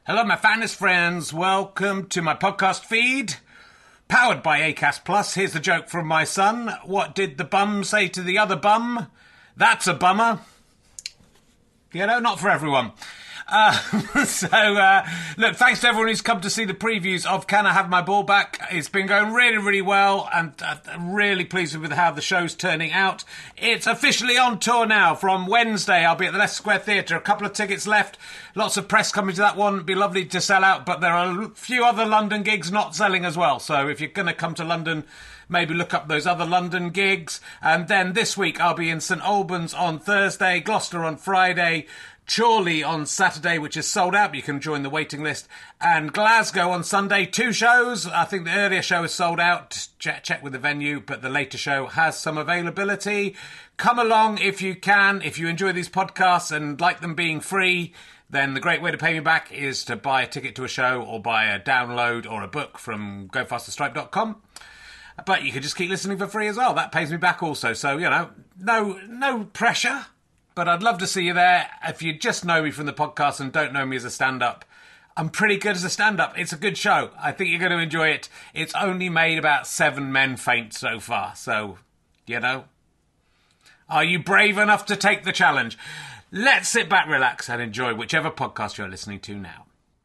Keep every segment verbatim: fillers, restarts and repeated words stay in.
Hello, my finest friends. Welcome to my podcast feed, powered by Acast Plus. Here's the joke from my son. What did the bum say to the other bum? That's a bummer. You know, not for everyone. Uh, so, uh, look, thanks to everyone who's come to see the previews of Can I Have My Ball Back? It's been going really, really well, and uh, I'm really pleased with how the show's turning out. It's officially on tour now. From Wednesday, I'll be at the Leicester Square Theatre. A couple of tickets left. Lots of press coming to that one. It'd be lovely to sell out, but there are a few other London gigs not selling as well. So if you're going to come to London, maybe look up those other London gigs. And then this week, I'll be in St Albans on Thursday, Gloucester on Friday, Chorley on Saturday, which is sold out, but you can join the waiting list, and Glasgow on Sunday. Two shows. I think the earlier show is sold out. Check, check with the venue, but the later show has some availability. Come along if you can. If you enjoy these podcasts and like them being free, then the great way to pay me back is to buy a ticket to a show or buy a download or a book from go faster stripe dot com. But you could just keep listening for free as well. That pays me back also. So, you know, no no pressure. But I'd love to see you there. If you just know me from the podcast and don't know me as a stand-up, I'm pretty good as a stand-up. It's a good show. I think you're going to enjoy it. It's only made about seven men faint so far. So, you know, are you brave enough to take the challenge? Let's sit back, relax, and enjoy whichever podcast you're listening to now.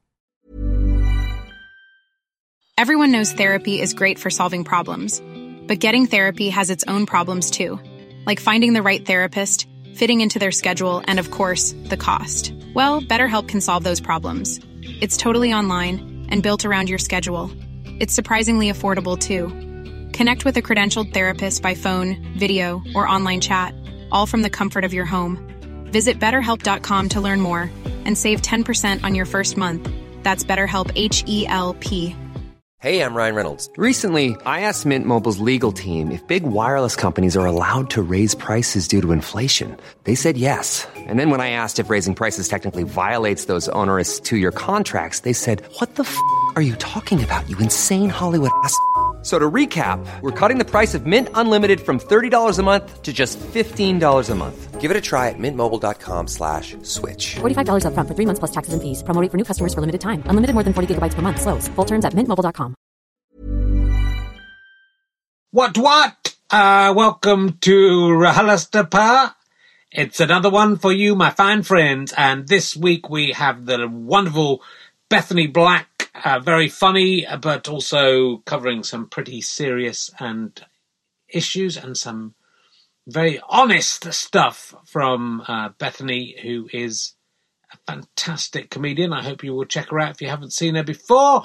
Everyone knows therapy is great for solving problems. But getting therapy has its own problems too. Like finding the right therapist, fitting into their schedule, and of course, the cost. Well, BetterHelp can solve those problems. It's totally online and built around your schedule. It's surprisingly affordable too. Connect with a credentialed therapist by phone, video, or online chat, all from the comfort of your home. Visit better help dot com to learn more and save ten percent on your first month. That's BetterHelp, H E L P. Hey, I'm Ryan Reynolds. Recently, I asked Mint Mobile's legal team if big wireless companies are allowed to raise prices due to inflation. They said yes. And then when I asked if raising prices technically violates those onerous two-year contracts, they said, what the f*** are you talking about, you insane Hollywood ass f- So to recap, we're cutting the price of Mint Unlimited from thirty dollars a month to just fifteen dollars a month. Give it a try at mintmobile.com slash switch. forty-five dollars up front for three months plus taxes and fees. Promo rate for new customers for limited time. Unlimited more than forty gigabytes per month. Slows full terms at mint mobile dot com. What, what? Uh, welcome to RHLSTP. It's another one for you, my fine friends. And this week we have the wonderful Bethany Black. Uh, very funny, but also covering some pretty serious and issues and some very honest stuff from uh, Bethany, who is a fantastic comedian. I hope you will check her out if you haven't seen her before.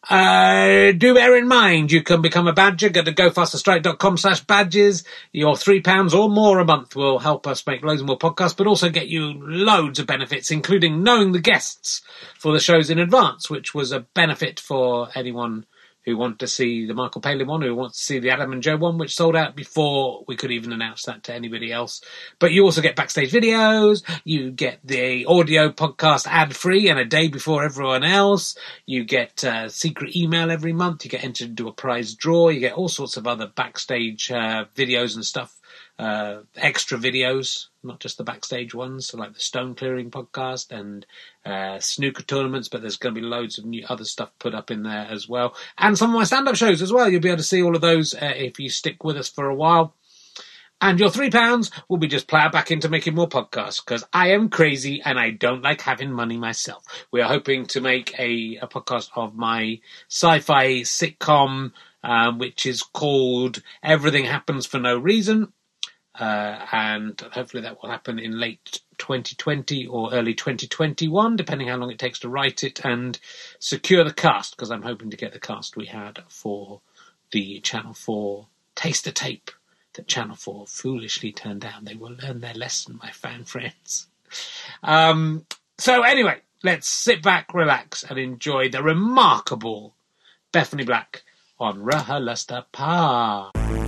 Uh, do bear in mind, you can become a badger. Go to go faster stripe dot com slash badges. Your three pounds or more a month will help us make loads more podcasts, but also get you loads of benefits, including knowing the guests for the shows in advance, which was a benefit for anyone who want to see the Michael Palin one, who wants to see the Adam and Joe one, which sold out before we could even announce that to anybody else. But you also get backstage videos, you get the audio podcast ad-free and a day before everyone else, you get uh, secret email every month, you get entered into a prize draw, you get all sorts of other backstage uh, videos and stuff, uh, extra videos, not just the backstage ones, so like the Stone Clearing podcast and uh, snooker tournaments, but there's going to be loads of new other stuff put up in there as well. And some of my stand-up shows as well. You'll be able to see all of those uh, if you stick with us for a while. And your three pounds will be just ploughed back into making more podcasts, because I am crazy and I don't like having money myself. We are hoping to make a, a podcast of my sci-fi sitcom, um, which is called Everything Happens for No Reason. Uh, and hopefully that will happen in late twenty twenty or early twenty twenty-one, depending how long it takes to write it and secure the cast, because I'm hoping to get the cast we had for the Channel four taster tape that Channel four foolishly turned down. They will learn their lesson, my fan friends. Um, so anyway, let's sit back, relax, and enjoy the remarkable Bethany Black on RHLSTP.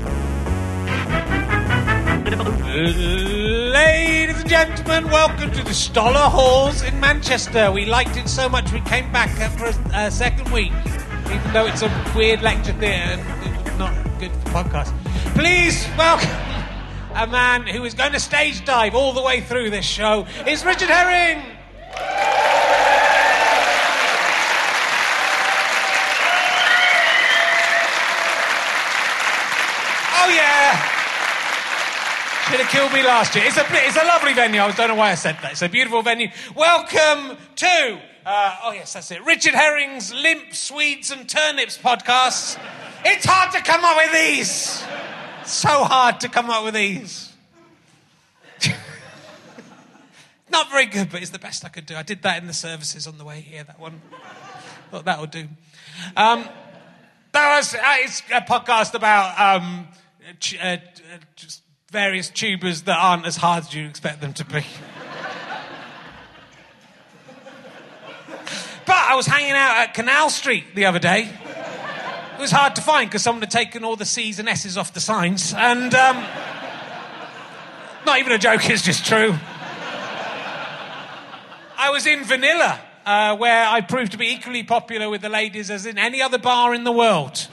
Ladies and gentlemen, welcome to the Stoller Halls in Manchester. We liked it so much we came back for a, a second week, even though it's a weird lecture theatre and it's not good for podcasts. Please welcome a man who is going to stage dive all the way through this show. It's Richard Herring. to kill me last year. It's a it's a lovely venue. I don't know why I said that. It's a beautiful venue. Welcome to uh, oh yes, that's it. Richard Herring's Limp Swedes and Turnips podcast. It's hard to come up with these. So hard to come up with these. Not very good, but it's the best I could do. I did that in the services on the way here. That one. Thought that would do. Um, that was uh, it's a podcast about um, ch- uh, uh, just various tubers that aren't as hard as you expect them to be. But I was hanging out at Canal Street the other day. It was hard to find because someone had taken all the C's and S's off the signs, and um, not even a joke, it's just true. I was in Vanilla. Uh, where I proved to be equally popular with the ladies as in any other bar in the world.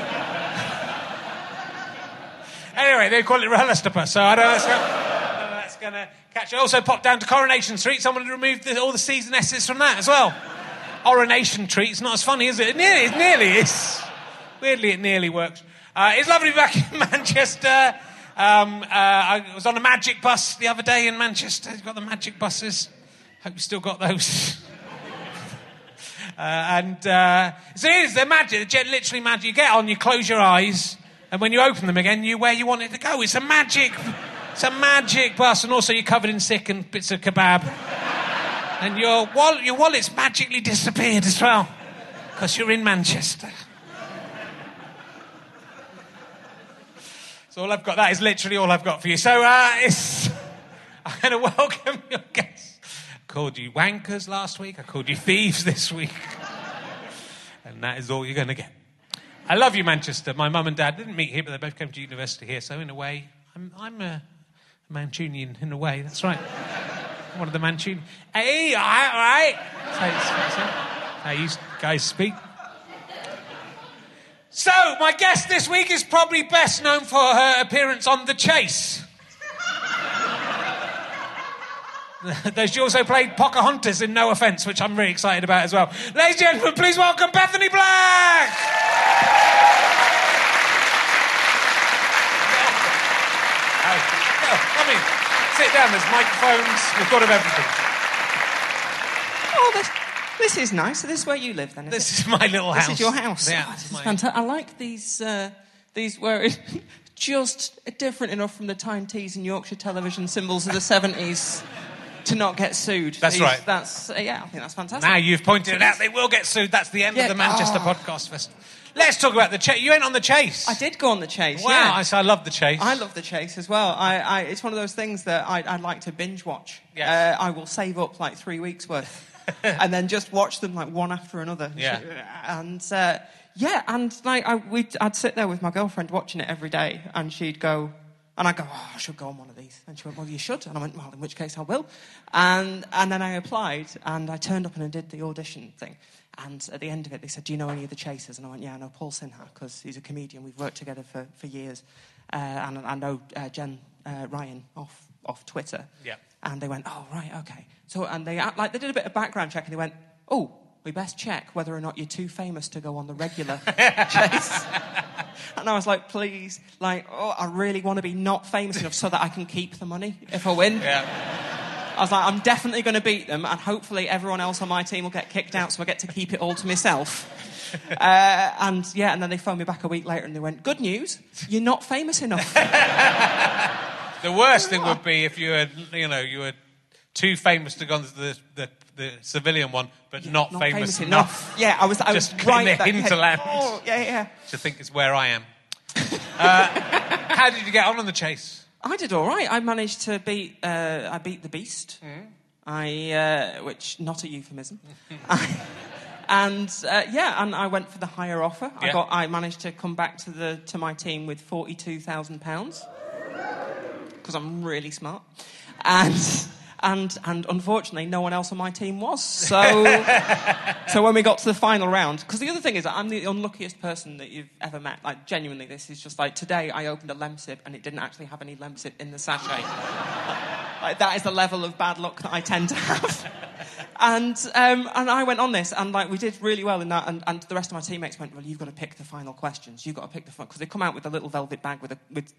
Anyway, they call it Rahulastapa, so I don't know if that's going to catch it. I also popped down to Coronation Street. Someone had removed the, all the C's and S's from that as well. Coronation Street. It's not as funny, is it? It nearly, it nearly is. Weirdly, it nearly works. Uh, it's lovely to be back in Manchester. Um, uh, I was on a magic bus the other day in Manchester. You've got the magic buses. Hope you still got those. Uh, and uh, so it is, they're magic, they're literally magic. You get on, you close your eyes, and when you open them again, you're where you want it to go. It's a magic, it's a magic bus, and also you're covered in sick and bits of kebab. And your, wall, your wallet's magically disappeared as well, because you're in Manchester. So all I've got, that is literally all I've got for you. So uh, it's, I'm going to welcome your guests. I called you wankers last week. I called you thieves this week. And that is all you're going to get. I love you, Manchester. My mum and dad didn't meet here, but they both came to university here. So in a way, I'm, I'm a, a Mancunian in a way. That's right. One of the Mancunian. Hey, all right, all right. That's how, you, that's how you guys speak. So, my guest this week is probably best known for her appearance on The Chase. Though she also played Pocahontas in No Offence, which I'm really excited about as well. Ladies and gentlemen, please welcome Bethany Black! Hey, no, come in. Sit down, there's microphones, we've got of everything. Oh, this, this is nice. This is where you live, then, is This it? is my little house. This is your house. Yeah, Oh, this is my... fantastic. I like these, uh, these where it's just different enough from the Tyne Tees and Yorkshire television symbols of the seventies to not get sued. That's These, right. That's, uh, yeah, I think that's fantastic. Now you've pointed it out, they will get sued. That's the end Yeah, of the Manchester oh. Podcast Festival. Let's talk about The Chase. You went on The Chase. I did go on The Chase, Wow, yeah. I, so I love The Chase. I love The Chase as well. I, I, it's one of those things that I, I like to binge watch. Yes. Uh, I will save up like three weeks worth and then just watch them like one after another. Yeah. And uh, yeah, and like I, we'd, I'd sit there with my girlfriend watching it every day, and she'd go, and I'd go, oh, I should go on one of these. And she went, well, you should. And I went, well, in which case I will. And and then I applied, and I turned up and I did the audition thing. And at the end of it, they said, do you know any of the Chasers? And I went, yeah, I know Paul Sinha, because he's a comedian. We've worked together for, for years. Uh, and I know uh, Jen uh, Ryan off off Twitter. Yeah. And they went, oh, right, okay. So, and they like they did a bit of background check, and they went, oh, we best check whether or not you're too famous to go on the regular Chase. And I was like, please, like, oh, I really want to be not famous enough so that I can keep the money if I win. Yeah. I was like, I'm definitely going to beat them, and hopefully everyone else on my team will get kicked out, so I get to keep it all to myself. uh, and yeah, and then they phoned me back a week later, and they went, good news, you're not famous enough. The worst thing would be if you were, you know, you were too famous to go on the the, the civilian one, but Yeah, not, not famous, famous enough. enough. Yeah, I was, I Just was getting right the that- hinterland. Oh, yeah, yeah. To think it's where I am. Uh, how did you get on on The Chase? I did all right. I managed to beat. Uh, I beat the Beast. Mm. I, uh, which not a euphemism. I, and uh, yeah, and I went for the higher offer. Yeah. I got. I managed to come back to the to my team with forty-two thousand pounds because I'm really smart, and. And and unfortunately, no one else on my team was. So, so when we got to the final round, because the other thing is, that I'm the unluckiest person that you've ever met. Like, genuinely, this is just like today. I opened a Lemsip and it didn't actually have any Lemsip in the sachet. Like, that is the level of bad luck that I tend to have. And um, and I went on this, and like we did really well in that. And, and the rest of my teammates went, well, you've got to pick the final questions. You've got to pick the because they come out with a little velvet bag with a, with two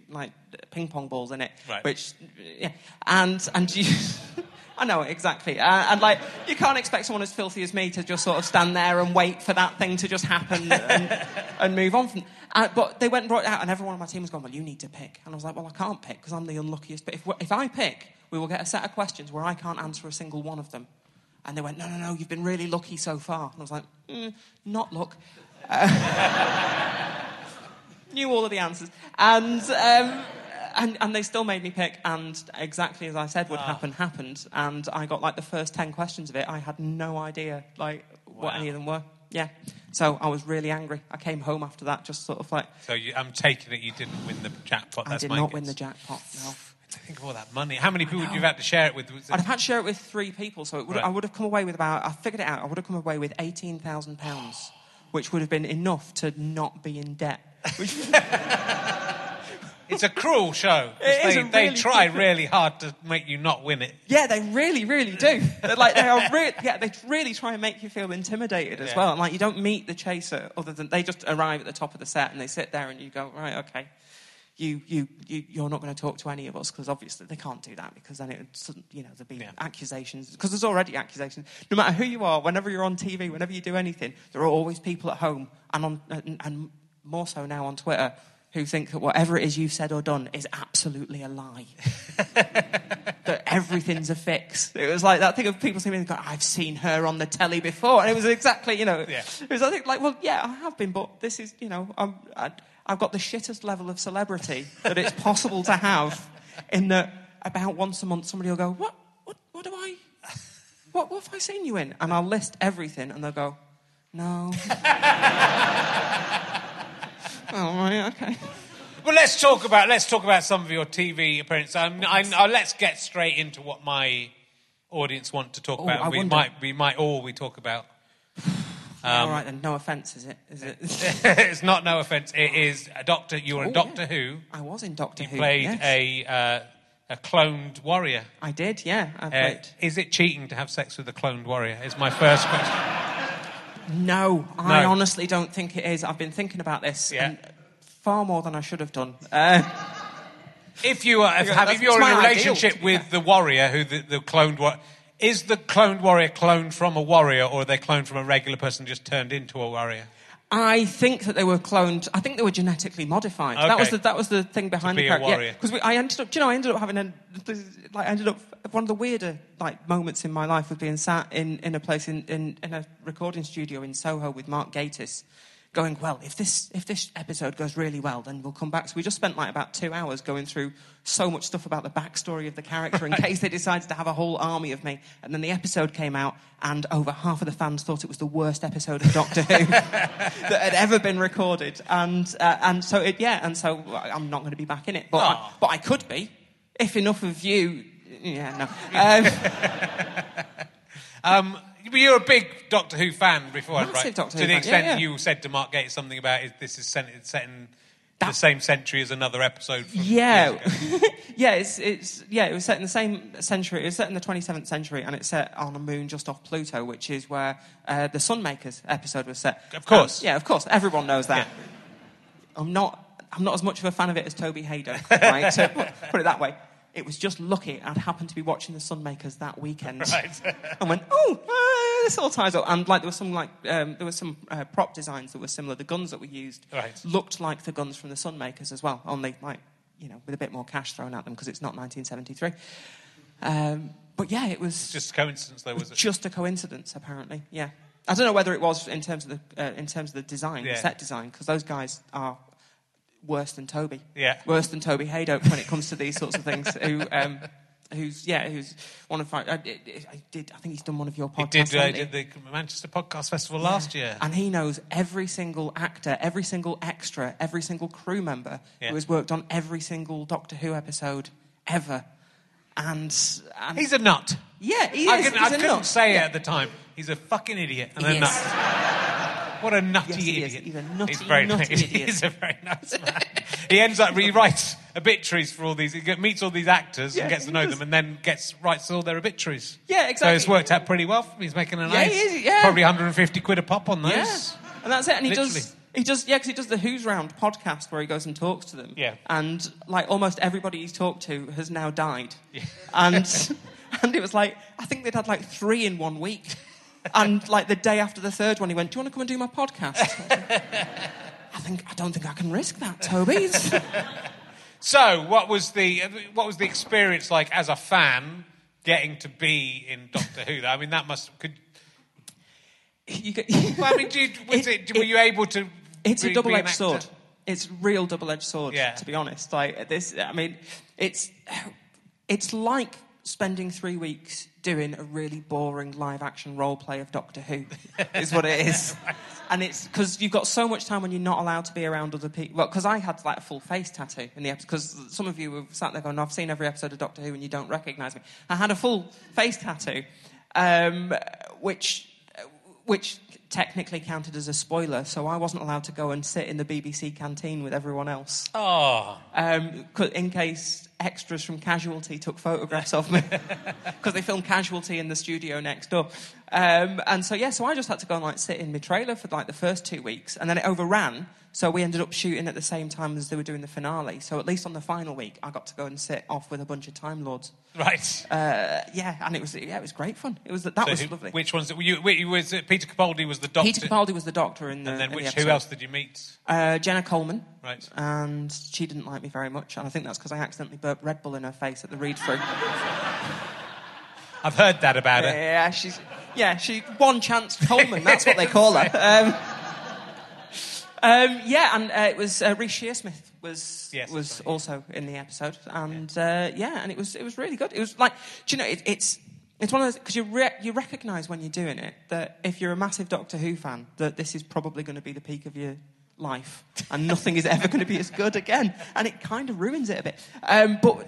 like ping pong balls in it, right. which yeah, and and you. I know, exactly. Uh, and, like, you can't expect someone as filthy as me to just sort of stand there and wait for that thing to just happen and, and move on from... Uh, but they went and brought it out, and everyone on my team was going, well, you need to pick. And I was like, well, I can't pick, because I'm the unluckiest. But if, if I pick, we will get a set of questions where I can't answer a single one of them. And they went, no, no, no, you've been really lucky so far. And I was like, mm, not luck. Uh, knew all of the answers. And... Um, And, and they still made me pick, and exactly as I said would wow. happen, happened. And I got, like, the first ten questions of it. I had no idea, like, wow. what any of them were. Yeah. So I was really angry. I came home after that just sort of like... So you, I'm taking it you didn't win the jackpot. That's I did my not guess. win the jackpot, no. Think of all that money. How many people would you have had to share it with? Was it... I'd have had to share it with three people, so it would, right. I would have come away with about... I figured it out. I would have come away with eighteen thousand pounds, which would have been enough to not be in debt. Which... It's a cruel show. It is they, a really they try cruel... really hard to make you not win it. Yeah, they really, really do. They're like they are. Re- yeah, they really try and make you feel intimidated as yeah. well. And like you don't meet the chaser, other than they just arrive at the top of the set and they sit there and you go, right, okay, you, you, you you're not going to talk to any of us because obviously they can't do that because then it would, you know, there'd be yeah. accusations because there's already accusations. No matter who you are, whenever you're on T V, whenever you do anything, there are always people at home and on and, and more so now on Twitter, who think that whatever it is you've said or done is absolutely a lie. That everything's a fix. It was like that thing of people saying, I've seen her on the telly before. And it was exactly, you know, yeah. it was I think like, well, yeah, I have been, but this is, you know, I'm, I, I've got the shittest level of celebrity that it's possible to have in that about once a month somebody will go, what, what, what do I, what, what have I seen you in? And I'll list everything and they'll go, no. Oh, right, okay. Well, let's talk about let's talk about some of your T V appearances. Um, I, I, let's get straight into what my audience want to talk oh, about. I We wonder. might we might all we talk about. Um, all right then, no offence, is it? Is it? It's not no offence. It is a Doctor. You were in oh, Doctor yeah. Who. I was in Doctor you Who. You played yes. a uh, a cloned warrior. I did, yeah. I uh, played. Is it cheating to have sex with a cloned warrior? Is my first question. No, I No. honestly don't think it is. I've been thinking about this. Yeah. And far more than I should have done. Uh, If you are, if, That's- have, if you're it's in a my relationship ideal, with yeah. the warrior, who the, the cloned warrior, is the cloned warrior cloned from a warrior, or are they cloned from a regular person just turned into a warrior? I think that they were cloned. I think they were genetically modified. Okay. That was the that was the thing behind To be the a character. warrior. Because I ended up, do you know, I ended up having a like I ended up one of the weirder like moments in my life was being sat in, in a place in, in, in a recording studio in Soho with Mark Gatiss, going, well, if this if this episode goes really well, then we'll come back. So we just spent like about two hours going through so much stuff about the backstory of the character in case they decided to have a whole army of me. And then the episode came out, and over half of the fans thought it was the worst episode of Doctor Who that had ever been recorded. And uh, and so it yeah, and so I'm not going to be back in it, but I, but I could be if enough of you. Yeah, no. Um, but you're a big Doctor Who fan before, Massive right? Doctor to Who the fan, extent yeah, that yeah. you said to Mark Gatiss something about it, this is set, it's set in the That- same century as another episode. From Yeah, years ago. yeah, it's it's yeah. It was set in the same century. It was set in the twenty-seventh century, and it's set on a moon just off Pluto, which is where uh, the Sunmakers episode was set. Of course. Um, yeah, of course. Everyone knows that. Yeah. I'm not. I'm not as much of a fan of it as Toby Haydock. Right? So put, put it that way. It was just lucky I'd happened to be watching the Sunmakers that weekend. Right. And went, oh, uh, this all ties up. And like there was some like um, there were some uh, prop designs that were similar. The guns that we used Right. looked like the guns from the Sunmakers as well, only like you know with a bit more cash thrown at them because it's not nineteen seventy-three. Um, but yeah, it was Just a coincidence, though, was it? just a coincidence, apparently. Yeah, I don't know whether it was in terms of the uh, in terms of the design, Yeah. the set design, because those guys are worse than Toby. Yeah. Worse than Toby Haydock when it comes to these sorts of things. Who, um, who's yeah, who's one of my. I did, I did. I think he's done one of your He podcasts. did, uh, hasn't he? did the Manchester Podcast Festival last year. And he knows every single actor, every single extra, every single crew member Yeah. who has worked on every single Doctor Who episode ever. And, and He's a nut. yeah, he I, is. couldn't- He's I a couldn't nut. say Yeah. it at the time. He's a fucking idiot and He a is. nut. What a nutty Yes, he is. idiot. He's a nutty, He's very nutty nice. idiot. He's a very nice man. He ends up, he writes obituaries for all these, he meets all these actors Yeah, and gets to he know does. them and then gets writes all their obituaries. Yeah, So exactly. it's worked out pretty well for him. He's making a Yeah, nice, he is, yeah. probably one hundred fifty quid a pop on those. Yeah. And that's it. And he Literally. does He does, yeah, because he does the Who's Round podcast where he goes and talks to them. Yeah. And, like, almost everybody he's talked to has now died. Yeah. And and it was like, I think they'd had, like, three in one week. And, like, the day after the third one, he went, do you want to come and do my podcast? I, like, I think, I don't think I can risk that, Toby. So, what was the what was the experience like as a fan getting to be in Doctor Who? I mean, that must... could. You get, well, I mean, do you, was it, it, were you able to? It's be, a double-edged be sword. It's real double-edged sword. Yeah. To be honest, like this. I mean, it's it's like spending three weeks doing a really boring live-action role play of Doctor Who. Is what it is. And it's because you've got so much time when you're not allowed to be around other people. Well, because I had like a full face tattoo in the episode. Because some of you have sat there going, "I've seen every episode of Doctor Who, and you don't recognise me." I had a full face tattoo, um, which. Which technically counted as a spoiler, so I wasn't allowed to go and sit in the B B C canteen with everyone else. Oh. Um, in case extras from Casualty took photographs of me. Because they filmed Casualty in the studio next door. Um, and so, yeah, so I just had to go and, like, sit in my trailer for, like, the first two weeks. And then it overran, so we ended up shooting at the same time as they were doing the finale. So at least on the final week, I got to go and sit off with a bunch of Time Lords. Right. Uh, yeah, and it was yeah, it was great fun. It was that so was who, lovely. Which ones? Were you, were you, was it Peter Capaldi was the Doctor? Peter Capaldi was the Doctor in the. And then in which? the Who else did you meet? Uh, Jenna Coleman. Right. And she didn't like me very much, and I think that's because I accidentally burped Red Bull in her face at the read-through. I've heard that about her. Yeah, she's yeah, she one chance Coleman. That's what they call her. Um, um, yeah, and uh, it was uh, Reece Shearsmith was yes, was right, also in the episode, and uh, yeah, and it was it was really good. It was like, do you know, it, it's it's one of those because you re- you recognise when you're doing it that if you're a massive Doctor Who fan, that this is probably going to be the peak of your life, and nothing is ever going to be as good again, and it kind of ruins it a bit. Um, but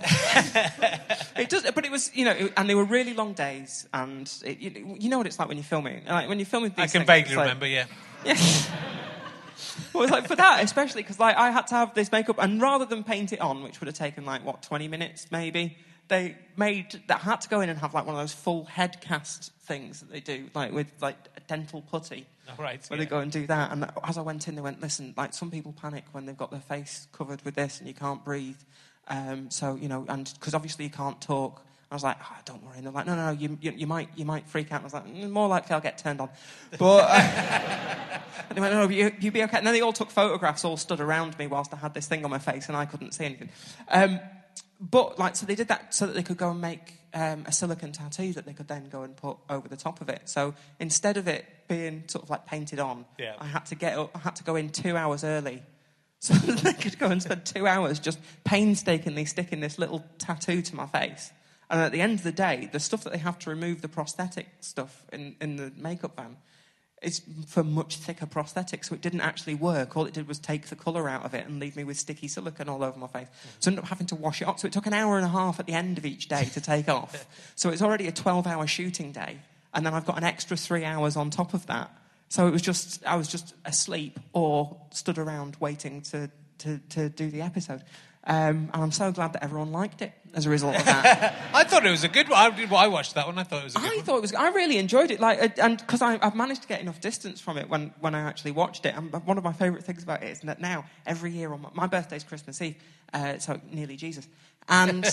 it does. But it was, you know, it, and they were really long days, and it, you, you know what it's like when you're filming. Like when you're filming these I can things, vaguely like, remember, yeah. Yeah. Well, it was like for that, especially because like I had to have this makeup, and rather than paint it on, which would have taken like what twenty minutes maybe, they made that had to go in and have like one of those full head cast things that they do, like with like a dental putty. Oh, right, where yeah. they go and do that. And as I went in, they went, listen, like some people panic when they've got their face covered with this and you can't breathe. Um, so you know, and because obviously you can't talk. I was like, oh, don't worry. And they're like, no, no, no, you, you, you might, you might freak out. And I was like, mm, more likely I'll get turned on. But uh, and they went, no, no, you, you be okay. And then they all took photographs, all stood around me whilst I had this thing on my face, and I couldn't see anything. Um, but like, so they did that so that they could go and make um, a silicone tattoo that they could then go and put over the top of it. So instead of it being sort of like painted on, yeah. I had to get, up, I had to go in two hours early. So that they could go and spend two hours just painstakingly sticking this little tattoo to my face. And at the end of the day, the stuff that they have to remove, the prosthetic stuff in, in the makeup van, is for much thicker prosthetics, so it didn't actually work. All it did was take the colour out of it and leave me with sticky silicone all over my face. So I ended up having to wash it off. So it took an hour and a half at the end of each day to take off. So it's already a twelve-hour shooting day, and then I've got an extra three hours on top of that. So it was just, I was just asleep or stood around waiting to, to, to do the episode. Um, and I'm so glad that everyone liked it as a result of that. I thought it was a good one. I, I watched that one. I thought it was a good I one. thought it was. I really enjoyed it. Like, and because I've managed to get enough distance from it when, when I actually watched it. And one of my favourite things about it is that now every year on my, my birthday's Christmas Eve, uh, so nearly Jesus, and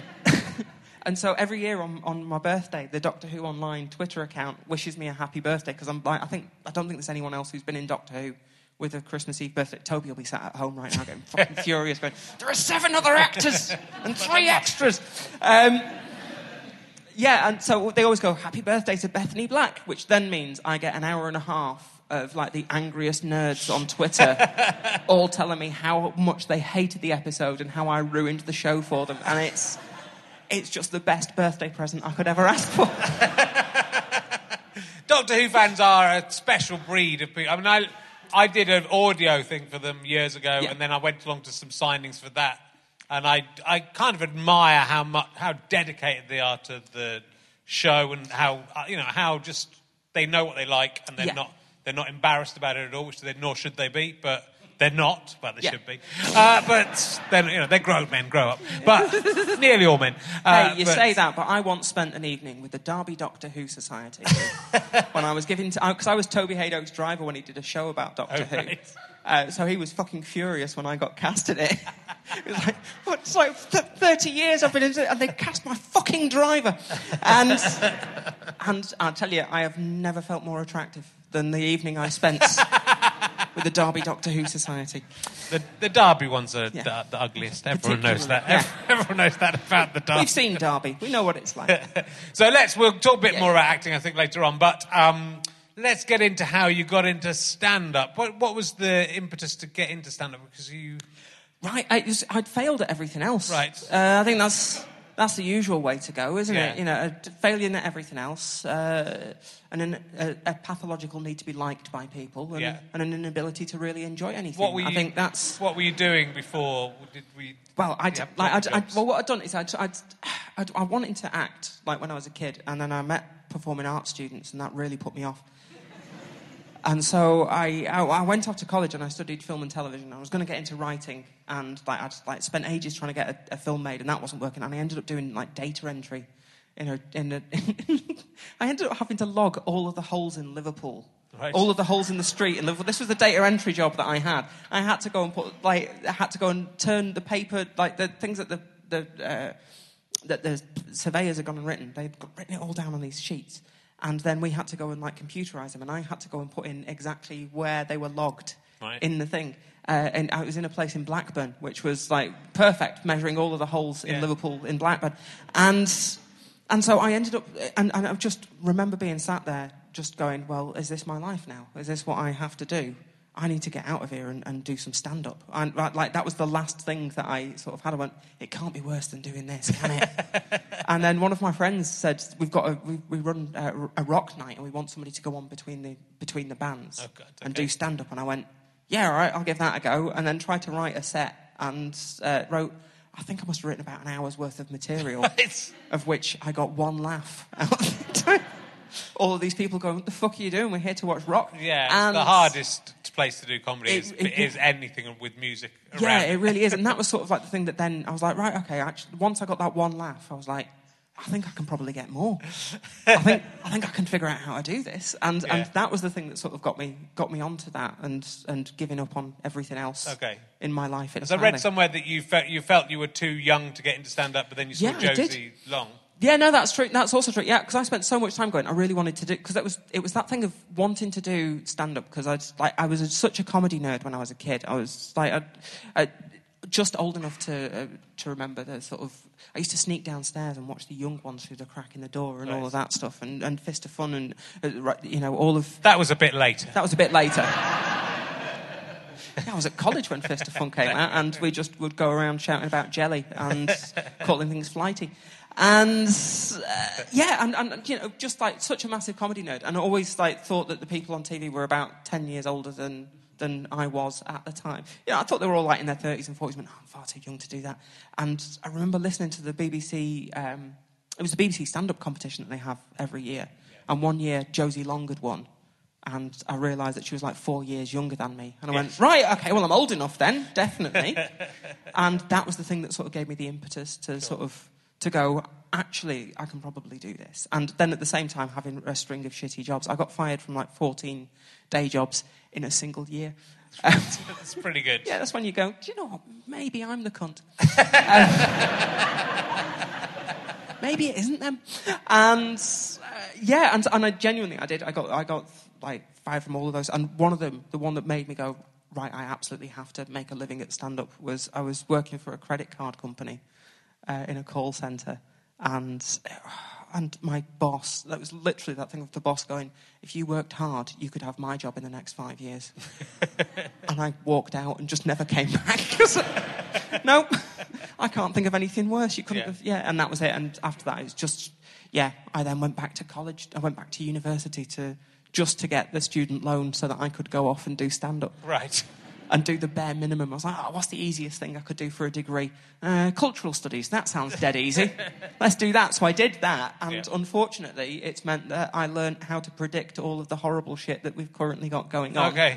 and so every year on, on my birthday, the Doctor Who Online Twitter account wishes me a happy birthday because I'm like, I think I don't think there's anyone else who's been in Doctor Who with a Christmas Eve birthday. Toby will be sat at home right now getting fucking furious going, there are seven other actors and three extras. Um, yeah, and so they always go, happy birthday to Bethany Black, which then means I get an hour and a half of like the angriest nerds on Twitter all telling me how much they hated the episode and how I ruined the show for them. And it's it's just the best birthday present I could ever ask for. Doctor Who fans are a special breed of people. I mean, I... I did an audio thing for them years ago, yeah. and then I went along to some signings for that. And I, I kind of admire how much, how dedicated they are to the show, and how you know how just they know what they like, and they're yeah. not they're not embarrassed about it at all. Which they nor should they be, but they're not. But they yeah. should be. Uh, but then you know they're grown men, grow up. But nearly all men. Uh, hey, you but... say that, but I once spent an evening with the Derby Doctor Who Society when I was giving because I was Toby Hadoke's driver when he did a show about Doctor oh, Who. Right. Uh, so he was fucking furious when I got cast in it. He was like, what, it's like th- thirty years I've been in it, and they cast my fucking driver. And, and I'll tell you, I have never felt more attractive than the evening I spent with the Derby Doctor Who Society. The, the Derby ones are Yeah. the, the ugliest. Everyone knows that. Yeah. Everyone knows that about the Derby. We've seen Derby. We know what it's like. So let's, we'll talk a bit Yeah. more about acting, I think, later on. But um, let's get into how you got into stand-up. What, what was the impetus to get into stand-up? Because you... Right, I was, I'd failed at everything else. Right. Uh, I think that's that's the usual way to go, isn't Yeah. it? You know, a failure at everything else, uh, and an, a, a pathological need to be liked by people, and, Yeah. and an inability to really enjoy anything. What were you, I think that's... What were you doing before? Did we... Well, I'd, Yeah, like, I'd, jobs. I'd, well, what I'd done is I'd, I'd, I'd, I wanted to act, like, when I was a kid, and then I met performing arts students, and that really put me off. And so I, I, I went off to college and I studied film and television. I was going to get into writing, and like I'd like spent ages trying to get a, a film made, and that wasn't working. And I ended up doing like data entry in a in a. I ended up having to log all of the holes in Liverpool, Right. all of the holes in the street in Liverpool. This was the data entry job that I had. I had to go and put like I had to go and turn the paper, like the things that the the uh, that the surveyors had gone and written. They'd written it all down on these sheets. And then we had to go and like computerize them, and I had to go and put in exactly where they were logged Right. in the thing. Uh, and I was in a place in Blackburn, which was like perfect, measuring all of the holes in Yeah. Liverpool in Blackburn. And and so I ended up, and, and I just remember being sat there, just going, well, is this my life now? Is this what I have to do? I need to get out of here and, and do some stand-up. And like, like that was the last thing that I sort of had. I went, it can't be worse than doing this, can it? And then one of my friends said, we've got a, we, we run a, a rock night and we want somebody to go on between the between the bands Oh, God, and okay. do stand-up. And I went, yeah, all right, I'll give that a go. And then tried to write a set and uh, wrote, I think I must have written about an hour's worth of material, It's... of which I got one laugh out of the time. All of these people going, what the fuck are you doing? We're here to watch rock. Yeah, it's And the hardest place to do comedy It- is, it- is anything with music around. Yeah, it really is. And that was sort of like the thing that then I was like, right, okay, actually, once I got that one laugh, I was like, I think I can probably get more. I think I think I can figure out how to do this. And Yeah. and that was the thing that sort of got me got me onto that and and giving up on everything else Okay. in my life. Because I read somewhere that you felt you felt you were too young to get into stand-up, but then you saw Yeah, I did. Josie Long. Yeah, no, that's true. That's also true. Yeah, because I spent so much time going. I really wanted to do because it was it was that thing of wanting to do stand up because I like I was a, such a comedy nerd when I was a kid. I was like I, I, just old enough to uh, to remember the sort of. I used to sneak downstairs and watch the young ones through the crack in the door and all Nice. of that stuff and, and Fist of Fun and uh, right, you know all of That was a bit later. that was a bit later. Yeah, I was at college when Fist of Fun came out, and we just would go around shouting about jelly and calling things flighty. And uh, yeah, and, and you know, just like such a massive comedy nerd, and I always like thought that the people on T V were about ten years older than than I was at the time. Yeah, I thought they were all like in their thirties and forties. But oh, I'm far too young to do that. And I remember listening to the B B C. Um, it was the B B C stand-up competition that they have every year, and one year Josie Long had won. And I realised that she was like four years younger than me. And I went, right, okay, well, I'm old enough then, definitely. And that was the thing that sort of gave me the impetus to sure. sort of, to go, actually, I can probably do this. And then at the same time, having a string of shitty jobs. I got fired from like fourteen day jobs in a single year. That's pretty good. Yeah, that's when you go, do you know what, maybe I'm the cunt. um, maybe it isn't them. And uh, yeah, and, and I genuinely, I did, I got, I got like fired from all of those. And one of them, the one that made me go, right, I absolutely have to make a living at stand-up was I was working for a credit card company uh, in a call centre. And and my boss, that was literally that thing of the boss going, if you worked hard, you could have my job in the next five years. And I walked out and just never came back. No, I can't think of anything worse. You couldn't yeah. have, yeah, and that was it. And after that, it was just, yeah, I then went back to college. I went back to university to just to get the student loan so that I could go off and do stand-up. Right. And do the bare minimum. I was like, oh, what's the easiest thing I could do for a degree? Uh, cultural studies. That sounds dead easy. Let's do that. So I did that. And yeah. unfortunately, it's meant that I learned how to predict all of the horrible shit that we've currently got going on. Okay.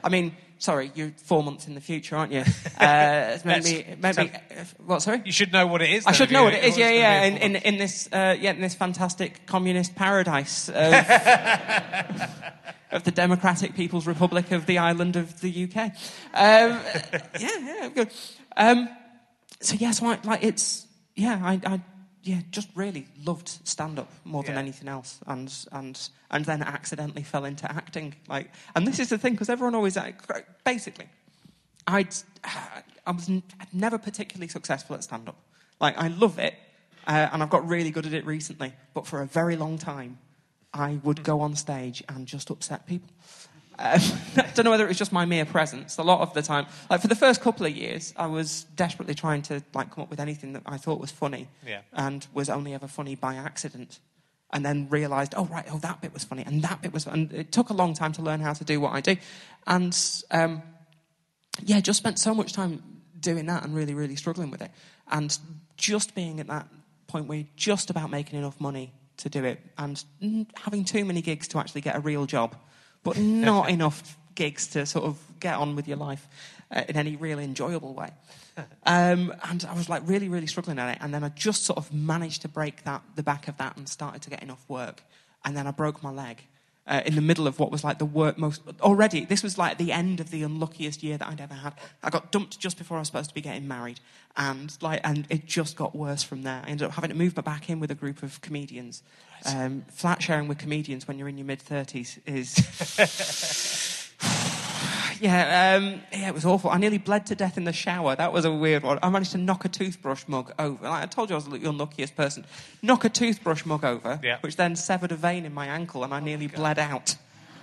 I mean, sorry, you're four months in the future, aren't you? Uh, maybe, maybe. Uh, what? Sorry. You should know what it is. I should know what it is. Yeah, yeah. In, in, in in this uh, yeah in this fantastic communist paradise of, of the Democratic People's Republic of the island of the U K. Um, yeah, yeah, good. Um, so yeah, so I, like it's yeah, I, I yeah just really loved stand up more than yeah. anything else, and and and then accidentally fell into acting. Like, and this is the thing, because everyone always basically, I'd I was n- never particularly successful at stand up. Like, I love it, uh, and I've got really good at it recently. But for a very long time, I would go on stage and just upset people. Um, I don't know whether it was just my mere presence. A lot of the time, like for the first couple of years, I was desperately trying to like come up with anything that I thought was funny, yeah. and was only ever funny by accident. And then realised, oh right, oh that bit was funny, and that bit was, and it took a long time to learn how to do what I do, and um, yeah, just spent so much time doing that and really, really struggling with it, and just being at that point where you're just about making enough money to do it, and having too many gigs to actually get a real job, but not enough gigs to sort of get on with your life uh, in any really enjoyable way. Um, and I was like really, really struggling at it. And then I just sort of managed to break that the back of that and started to get enough work. And then I broke my leg uh, in the middle of what was like the work most... Already, this was like the end of the unluckiest year that I'd ever had. I got dumped just before I was supposed to be getting married. And like, and it just got worse from there. I ended up having to move my back in with a group of comedians. Um, flat sharing with comedians when you're in your mid-thirties is... Yeah, um, yeah, it was awful. I nearly bled to death in the shower. That was a weird one. I managed to knock a toothbrush mug over. Like I told you I was the unluckiest person. Knock a toothbrush mug over, yeah. which then severed a vein in my ankle, and I nearly oh, bled out.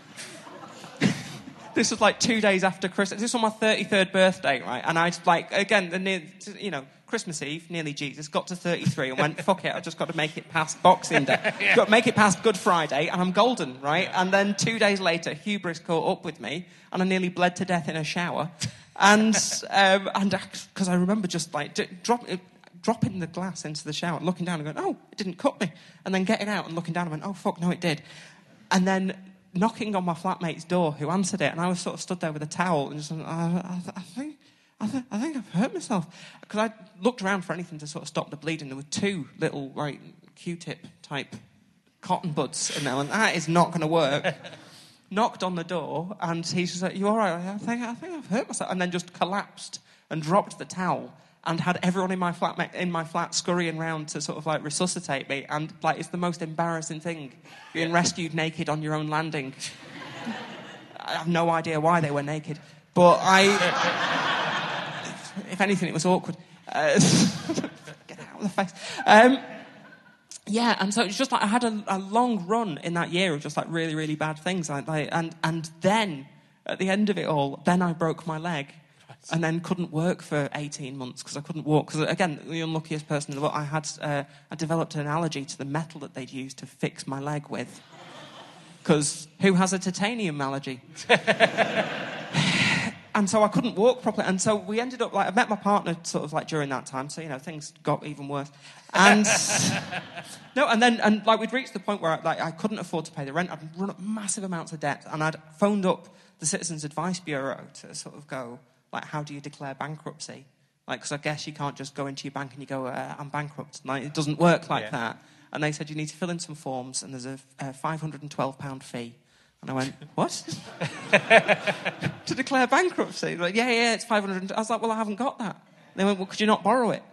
This was like two days after Christmas. This was my thirty-third birthday, right? And I, like, again, the near, you know, Christmas Eve, nearly Jesus, got to thirty-three and went, fuck it, I've just got to make it past Boxing Day. yeah. Got to make it past Good Friday, and I'm golden, right? Yeah. And then two days later, hubris caught up with me, and I nearly bled to death in a shower. And, um, and because I remember just, like, d- drop, uh, dropping the glass into the shower, looking down and going, oh, it didn't cut me. And then getting out and looking down and went, oh, fuck, no, it did. And then knocking on my flatmate's door, who answered it, and I was sort of stood there with a towel and just went, I, I, I think... I, th- I think I've hurt myself. Because I looked around for anything to sort of stop the bleeding. There were two little, like, Q-tip type cotton buds in there, and that is not going to work. Knocked on the door, and he's just like, you all right? I think, I think I've hurt myself. And then just collapsed and dropped the towel and had everyone in my flat in my flat scurrying round to sort of, like, resuscitate me. And, like, it's the most embarrassing thing, being rescued naked on your own landing. I have no idea why they were naked. But I... If anything, it was awkward. Uh, get out of the face. Um, yeah, and so it's just like I had a, a long run in that year of just like really, really bad things. Like, like, and and then at the end of it all, then I broke my leg, and then couldn't work for eighteen months because I couldn't walk. Because again, the unluckiest person in the world. I had uh, I developed an allergy to the metal that they'd used to fix my leg with. Because who has a titanium allergy? And so I couldn't walk properly. And so we ended up, like, I met my partner sort of, like, during that time. So, you know, things got even worse. And, no, and then, and, like, we'd reached the point where, like, I couldn't afford to pay the rent. I'd run up massive amounts of debt. And I'd phoned up the Citizens Advice Bureau to sort of go, like, how do you declare bankruptcy? Like, because I guess you can't just go into your bank and you go, uh, I'm bankrupt. Like, it doesn't work like yeah. that. And they said, you need to fill in some forms, and there's a, a five hundred twelve pounds fee. And I went, what? To declare bankruptcy? Like, yeah, yeah, it's five hundred. I was like, well, I haven't got that. And they went, well, could you not borrow it?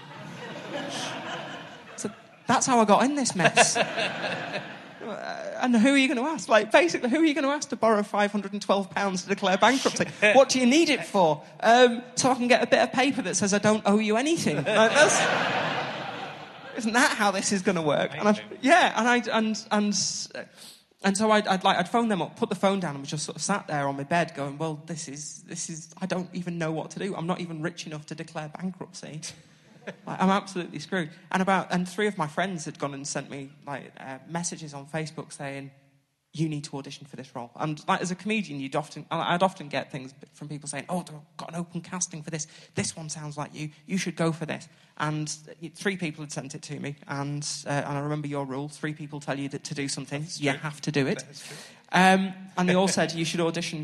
So that's how I got in this mess. And who are you going to ask? Like, basically, who are you going to ask to borrow five hundred twelve pounds to declare bankruptcy? What do you need it for? Um, so I can get a bit of paper that says I don't owe you anything. Like, that's... Isn't that how this is going to work? And I, yeah, and I and and. And so I'd, I'd like I'd phone them up, put the phone down, and we just sort of sat there on my bed, going, "Well, this is this is I don't even know what to do. I'm not even rich enough to declare bankruptcy. Like, I'm absolutely screwed." And about and three of my friends had gone and sent me like uh, messages on Facebook saying, "You need to audition for this role." And like as a comedian, you'd often I'd often get things from people saying, "Oh, I've got an open casting for this. This one sounds like you. You should go for this." And three people had sent it to me, and uh, and I remember your rule: three people tell you that to do something, you have to do it. Um, and they all said you should audition.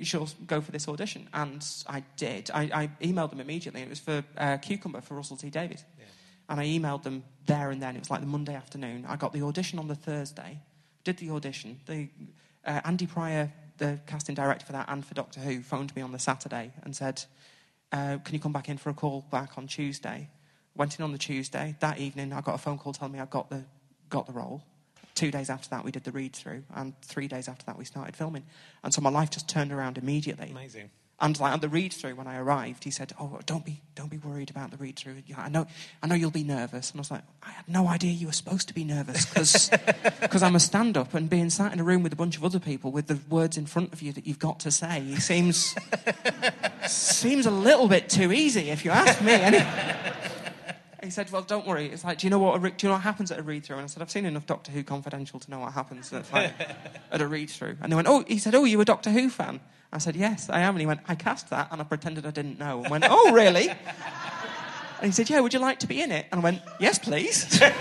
you should go for this audition. And I did. I, I emailed them immediately. It was for uh, Cucumber for Russell T Davies. Yeah. And I emailed them there and then. It was like the Monday afternoon. I got the audition on the Thursday, did the audition. The uh, Andy Pryor, the casting director for that and for Doctor Who, phoned me on the Saturday and said, uh, can you come back in for a call back on Tuesday? Went in on the Tuesday. That evening, I got a phone call telling me I got the got the role. Two days after that, we did the read-through, and three days after that, we started filming. And so my life just turned around immediately. Amazing. And like on the read-through, when I arrived, he said, "Oh, don't be, don't be worried about the read-through. I know, I know you'll be nervous." And I was like, "I had no idea you were supposed to be nervous because, because I'm a stand-up, and being sat in a room with a bunch of other people with the words in front of you that you've got to say seems seems a little bit too easy, if you ask me." And he said, "Well, don't worry. It's like, do you know what? A re- do you know what happens at a read-through?" And I said, "I've seen enough Doctor Who Confidential to know what happens at, like, at a read-through." And they went, "Oh," he said, "Oh, you a Doctor Who fan?" I said, "Yes, I am." And he went, "I cast that," and I pretended I didn't know. And went, "Oh, really?" And he said, "Yeah, would you like to be in it?" And I went, "Yes, please." And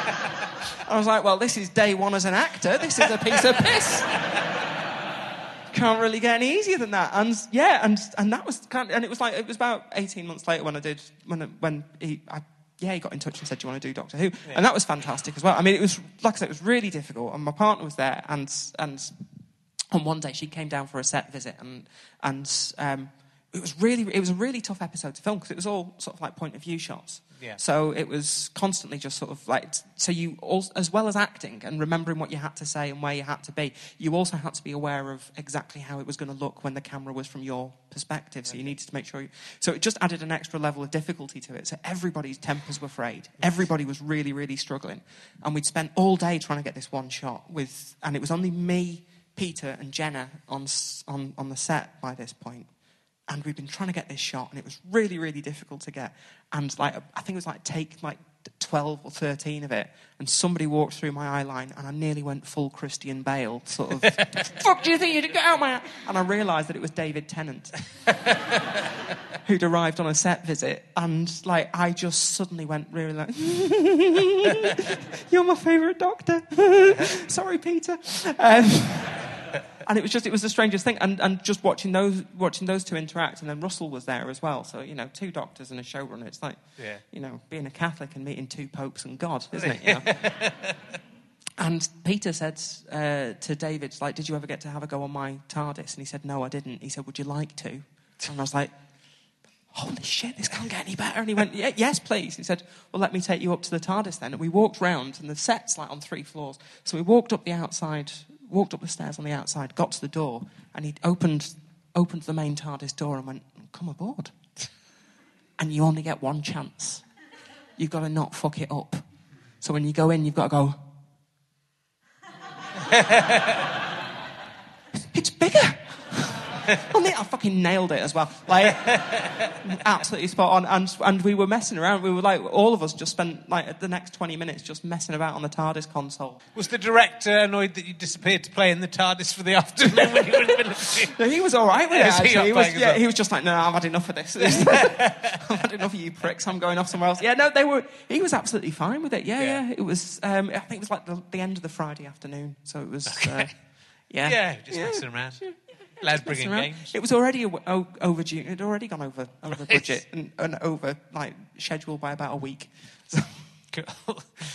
I was like, "Well, this is day one as an actor. This is a piece of piss. Can't really get any easier than that." And yeah, and and that was kind of, and it was like it was about eighteen months later when I did when when he I, yeah he got in touch and said, "Do you want to do Doctor Who?" Yeah. And that was fantastic as well. I mean, it was like I said, it was really difficult, and my partner was there, and and. And one day she came down for a set visit, and and um, it was really it was a really tough episode to film because it was all sort of like point of view shots. Yeah. So it was constantly just sort of like so you also, as well as acting and remembering what you had to say and where you had to be, you also had to be aware of exactly how it was going to look when the camera was from your perspective. So you needed to make sure. You, so it just added an extra level of difficulty to it. So everybody's tempers were frayed. Everybody was really really struggling, and we'd spent all day trying to get this one shot with, and it was only me, Peter and Jenna on, on on the set by this point, and we'd been trying to get this shot, and it was really, really difficult to get. And like I think it was like take like twelve or thirteen of it, and somebody walked through my eye line, and I nearly went full Christian Bale, sort of. Fuck, do you think you'd get out my? And I realised that it was David Tennant, who'd arrived on a set visit, and like I just suddenly went really like, "You're my favourite Doctor." Sorry, Peter. Um, And it was just, it was the strangest thing. And, and just watching those watching those two interact, and then Russell was there as well. So, you know, two doctors and a showrunner. It's like, yeah. you know, being a Catholic and meeting two popes and God, isn't it? You know? And Peter said uh, to David, like, "Did you ever get to have a go on my TARDIS?" And he said, "No, I didn't." He said, "Would you like to?" And I was like, "Holy shit, this can't get any better." And he went, yeah, "Yes, please." He said, "Well, let me take you up to the TARDIS then." And we walked round, and the set's like on three floors. So we walked up the outside... walked up the stairs on the outside, got to the door, and he opened opened the main TARDIS door and went, "Come aboard. And you only get one chance. You've got to not fuck it up. So when you go in, you've got to go, it's bigger." I fucking nailed it as well. Like, absolutely spot on. And and we were messing around. We were like, all of us just spent like the next twenty minutes just messing about on the TARDIS console. Was the director annoyed that you disappeared to play in the TARDIS for the afternoon when you were in the middle of the No, he was all right with it, actually. He, he, was, yeah, well? he was just like, "No, I've had enough of this. I've had enough of you pricks. I'm going off somewhere else." Yeah, no, they were. He was absolutely fine with it. Yeah, yeah. yeah. It was. Um, I think it was like the, the end of the Friday afternoon. So it was. Okay. Uh, yeah. Yeah, just yeah. messing around. Yeah. Lad bringing games. It was already o- overdue. It had already gone over over right. budget and, and over like schedule by about a week. So. Cool.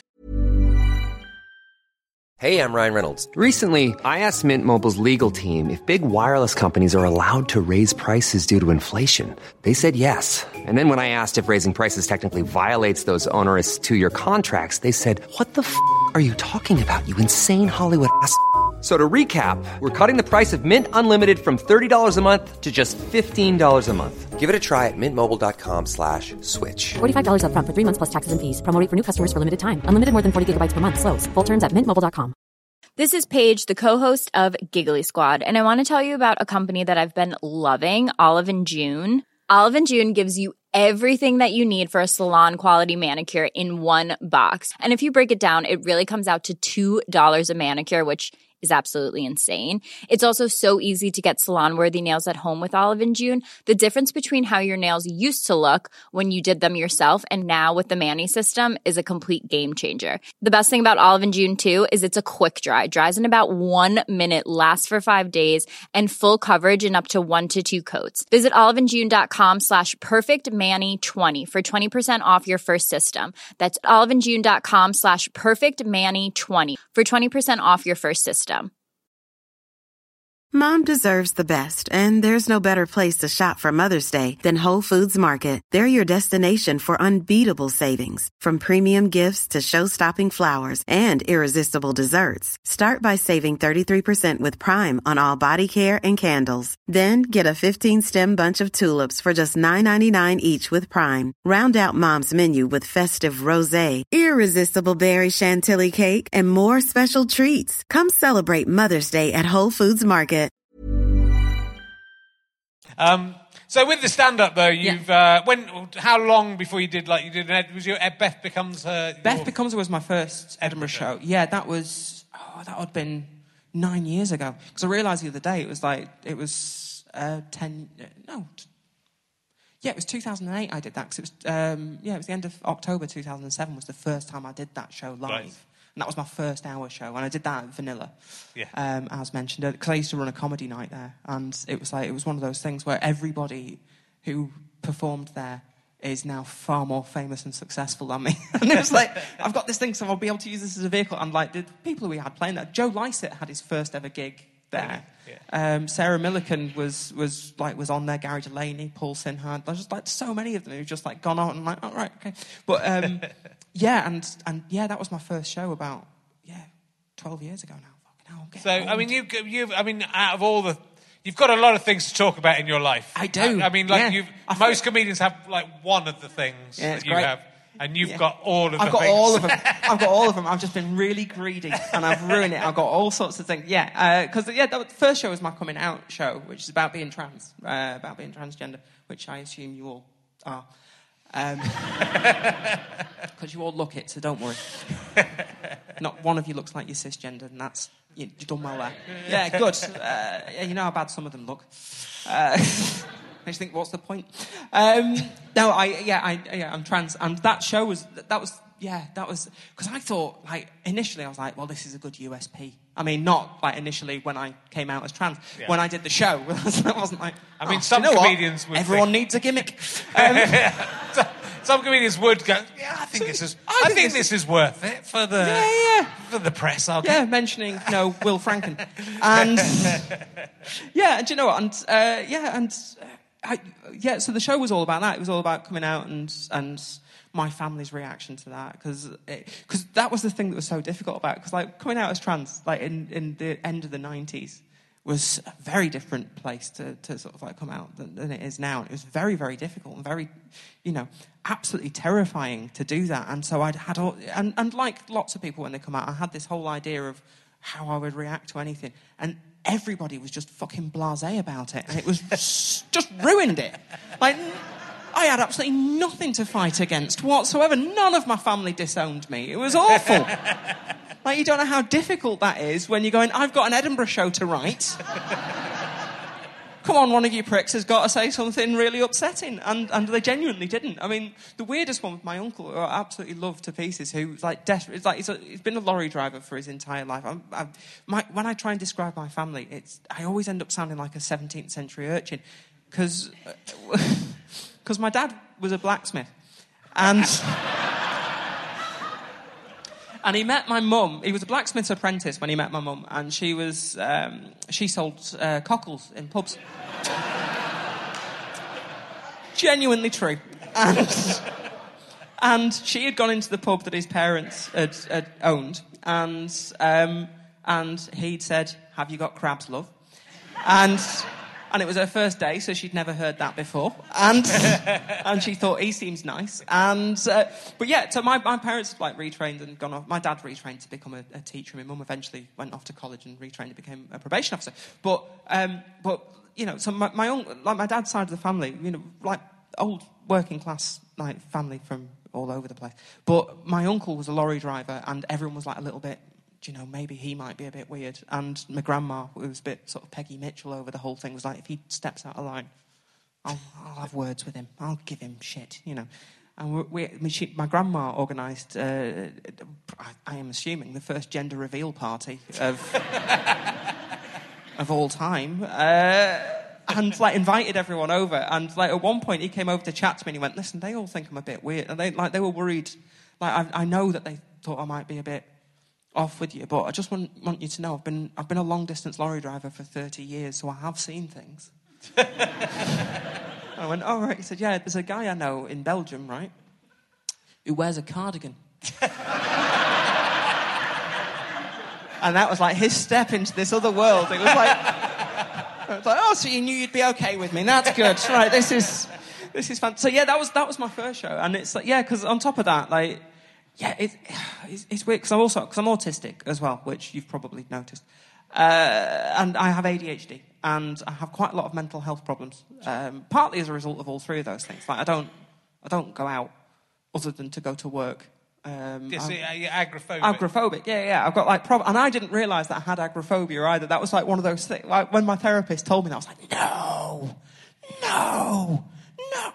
Hey, I'm Ryan Reynolds. Recently, I asked Mint Mobile's legal team if big wireless companies are allowed to raise prices due to inflation. They said yes. And then when I asked if raising prices technically violates those onerous two-year contracts, they said, "What the f*** are you talking about, you insane Hollywood ass f- So to recap, we're cutting the price of Mint Unlimited from thirty dollars a month to just fifteen dollars a month. Give it a try at mintmobile.com slash switch. forty-five dollars up front for three months plus taxes and fees. Promo rate for new customers for limited time. Unlimited more than forty gigabytes per month. Slows full terms at mint mobile dot com. This is Paige, the co-host of Giggly Squad, and I want to tell you about a company that I've been loving, Olive and June. Olive and June gives you everything that you need for a salon-quality manicure in one box. And if you break it down, it really comes out to two dollars a manicure, which is absolutely insane. It's also so easy to get salon-worthy nails at home with Olive and June. The difference between how your nails used to look when you did them yourself and now with the Mani system is a complete game changer. The best thing about Olive and June too is it's a quick dry. Dries in about one minute, lasts for five days, and full coverage in up to one to two coats. Visit oliveandjune.com slash perfect Mani twenty for twenty percent off your first system. That's oliveandjune.com slash perfect Mani twenty for twenty percent off your first system. Mom deserves the best, and there's no better place to shop for Mother's Day than Whole Foods Market. They're your destination for unbeatable savings, from premium gifts to show-stopping flowers and irresistible desserts. Start by saving thirty-three percent with Prime on all body care and candles. Then get a fifteen-stem bunch of tulips for just nine ninety-nine each with Prime. Round out Mom's menu with festive rosé, irresistible berry chantilly cake, and more special treats. Come celebrate Mother's Day at Whole Foods Market. Um, so with the stand-up though, you've Yeah. uh, when? How long before you did like you did? An, was your uh, Beth Becomes Her? Beth your, Becomes Her was my first Edinburgh show. Yeah, that was oh, that had been nine years ago. Because I realised the other day it was like it was uh, ten. No, yeah, it was two thousand eight. I did that because it was um, yeah, it was the end of October two thousand seven was the first time I did that show live. Right. And that was my first hour show, and I did that at Vanilla, Yeah. um, as mentioned, because I used to run a comedy night there, and it was like it was one of those things where everybody who performed there is now far more famous and successful than me. And it was like, I've got this thing, so I'll be able to use this as a vehicle. And like the people we had playing there, Joe Lycett had his first ever gig there. Yeah. Um, Sarah Millican was was like was on there. Gary Delaney, Paul Sinhad. There's just like so many of them who've just like gone on and like, oh right, okay. But um, yeah, and and yeah, that was my first show about yeah, twelve years ago now. Fucking hell, I'm So getting I old. mean, you you I mean, out of all the, you've got a lot of things to talk about in your life. I do. I, I mean, like Yeah. you, I most feel- comedians have like one of the things Yeah, that it's you great. have, and you've Yeah. got all of I've the got things. all of them. I've got all of them. I've just been really greedy and I've ruined it. I've got all sorts of things. Yeah, because yeah, that was, the first show was my coming out show, which is about being trans, uh, about being transgender, which I assume you all are. Because you all look it, so don't worry. Not one of you looks like you're cisgender, and that's you, you've done well there. Yeah, good. Uh, yeah, you know how bad some of them look. Uh, I just think, what's the point? Um, no, I yeah, I yeah, I'm trans, and that show was that was yeah, that was because I thought like initially I was like, well, this is a good U S P. I mean, not like initially when I came out as trans. Yeah. When I did the show, I wasn't like. I mean, oh, some do you know comedians what? would Everyone think- needs a gimmick. Um, Some comedians would go, yeah, I think this is, I I think think this this is worth it for the Yeah, yeah. for the press. I'll Yeah, mentioning no Will Franken, and yeah, and do you know what? And uh, yeah, and uh, I, yeah. So the show was all about that. It was all about coming out and and my family's reaction to that because because that was the thing that was so difficult about it. Because like coming out as trans, like in in the end of the nineties, was a very different place to, to sort of like come out than, than it is now. And it was very, very difficult and very, you know, absolutely terrifying to do that. And so I'd had all, and, and like lots of people when they come out, I had this whole idea of how I would react to anything. And everybody was just fucking blasé about it. And it was just ruined it. Like, I had absolutely nothing to fight against whatsoever. None of my family disowned me. It was awful. Like, you don't know how difficult that is when you're going, I've got an Edinburgh show to write. Come on, one of you pricks has got to say something really upsetting. And and they genuinely didn't. I mean, the weirdest one with my uncle, who I absolutely love to pieces, who's like desperate. It's like he's, a, he's been a lorry driver for his entire life. I'm, I'm, my, when I try and describe my family, it's I always end up sounding like a seventeenth century urchin. Because because my dad was a blacksmith. And... And he met my mum. He was a blacksmith's apprentice when he met my mum, and she was um, she sold uh, cockles in pubs. Genuinely true. And, and she had gone into the pub that his parents had, had owned, and um, and he'd said, "Have you got crabs, love?" And. And it was her first day, so she'd never heard that before. And and she thought, he seems nice. And uh, But yeah, so my, my parents had like retrained and gone off. My dad retrained to become a, a teacher. My mum eventually went off to college and retrained and became a probation officer. But, um, but you know, so my, my own, like my dad's side of the family, you know, like old working class like family from all over the place. But my uncle was a lorry driver, and everyone was like a little bit do you know, maybe he might be a bit weird. And my grandma, who was a bit sort of Peggy Mitchell over the whole thing, was like, if he steps out of line, I'll, I'll have words with him. I'll give him shit, you know. And we, we, she, my grandma organised, uh, I, I am assuming, the first gender reveal party of of all time, uh, and like invited everyone over. And like at one point, he came over to chat to me, and he went, "Listen, they all think I'm a bit weird." And they like they were worried. Like I, I know that they thought I might be a bit off with you, but I just want want you to know I've been I've been a long distance lorry driver for thirty years, so I have seen things. I went, oh, right. He said, yeah, there's a guy I know in Belgium, right, who wears a cardigan. And that was like his step into this other world. It was like, I was like, oh, so you knew you'd be okay with me. That's good. Right, this is this is fun. So, yeah, that was that was my first show. And it's like, yeah, because on top of that, like, yeah, it, it's, it's weird because I'm also, because I'm autistic as well, which you've probably noticed. Uh, and I have A D H D, and I have quite a lot of mental health problems, um, partly as a result of all three of those things. Like I don't, I don't go out other than to go to work. Um, yes, yeah, so you're agoraphobic. Agoraphobic, yeah, yeah. I've got like, prob- and I didn't realise that I had agoraphobia either. That was like one of those things. Like when my therapist told me that, I was like, no, no, no.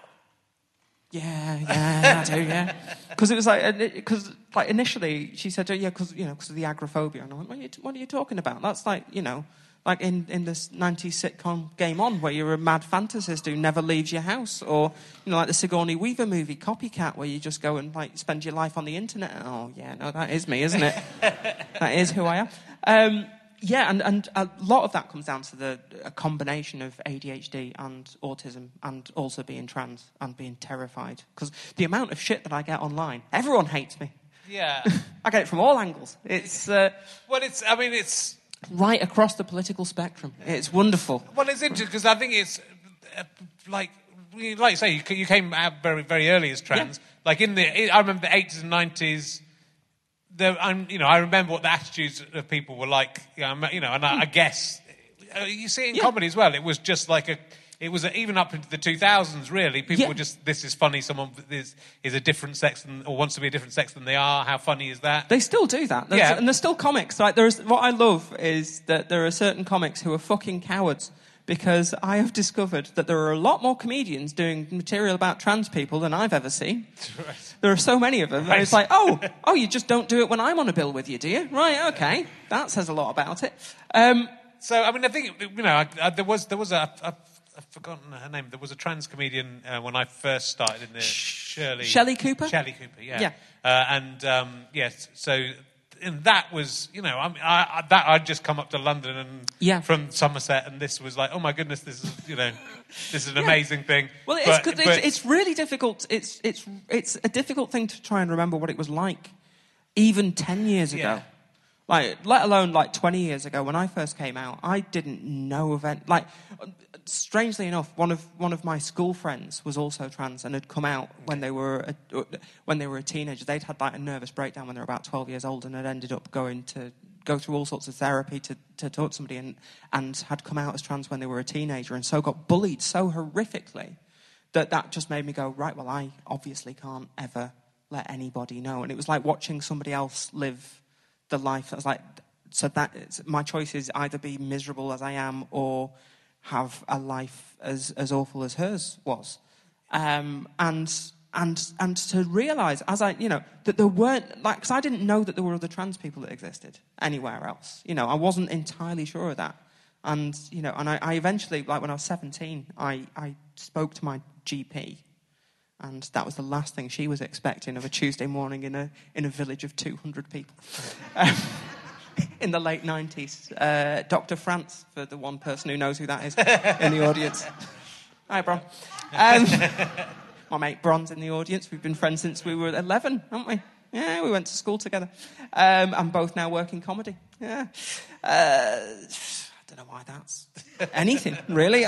Yeah, yeah, I do, yeah. Because it was like, because like initially she said, oh, yeah, because you know, because of the agoraphobia, and I went, what are, you, what are you talking about? That's like, you know, like in, in this nineties sitcom Game On, where you're a mad fantasist who never leaves your house, or you know, like the Sigourney Weaver movie Copycat, where you just go and like spend your life on the internet. Oh yeah, no, that is me, isn't it? That is who I am. Um, Yeah, and, and a lot of that comes down to the a combination of A D H D and autism, and also being trans and being terrified. Because the amount of shit that I get online, everyone hates me. Yeah. I get it from all angles. It's uh, well, it's. I mean, it's right across the political spectrum. It's wonderful. Well, it's interesting because I think it's uh, like, like you say, you, you came out very, very early as trans. Yeah. Like in the, I remember the eighties and nineties. The, I'm, you know, I remember what the attitudes of people were like. You know, you know and I, I guess uh, you see it in yeah. comedy as well. It was just like a, it was a, even up into the two thousands. Really, people yeah. were just, this is funny. Someone is is a different sex than, or wants to be a different sex than they are. How funny is that? They still do that. There's, yeah, and there's still comics. Like there's what I love is that there are certain comics who are fucking cowards. Because I have discovered that there are a lot more comedians doing material about trans people than I've ever seen. Right. There are so many of them. Right. And it's like, oh, oh, you just don't do it when I'm on a bill with you, do you? Right, okay. That says a lot about it. Um, so, I mean, I think, you know, I, I, there was, there was a, I've, I've forgotten her name, there was a trans comedian uh, when I first started in the Shirley... Shelley Cooper? Shelley Cooper, yeah. Yeah. Uh, and, um, yes, so... And that was, you know, I mean, I, I, that I'd just come up to London and yeah. from Somerset, and this was like, oh my goodness, this is, you know, this is an yeah. amazing thing. Well, it's, but, but, it's it's really difficult. It's it's it's a difficult thing to try and remember what it was like, even ten years ago. Yeah. Like, let alone like twenty years ago when I first came out, I didn't know of any. Like, strangely enough, one of one of my school friends was also trans and had come out okay. when they were a, when they were a teenager. They'd had like a nervous breakdown when they were about twelve years old, and had ended up going to go through all sorts of therapy to, to talk to somebody, and and had come out as trans when they were a teenager, and so got bullied so horrifically that that just made me go, right, well, I obviously can't ever let anybody know. And it was like watching somebody else live the life that was like, so that my choice is either be miserable as I am or have a life as as awful as hers was, um, and and and to realise as I, you know, that there weren't, like, because I didn't know that there were other trans people that existed anywhere else. You know, I wasn't entirely sure of that, and you know, and I, I eventually, like when I was seventeen, I I spoke to my G P. And that was the last thing she was expecting of a Tuesday morning in a in a village of two hundred people. Um, in the late nineties. Uh, Doctor France, for the one person who knows who that is in the audience. Hi, Bron. Um, my mate Bron's in the audience. We've been friends since we were eleven, haven't we? Yeah, we went to school together. Um, and both now work in comedy. Yeah. Uh, I don't know why that's anything, really.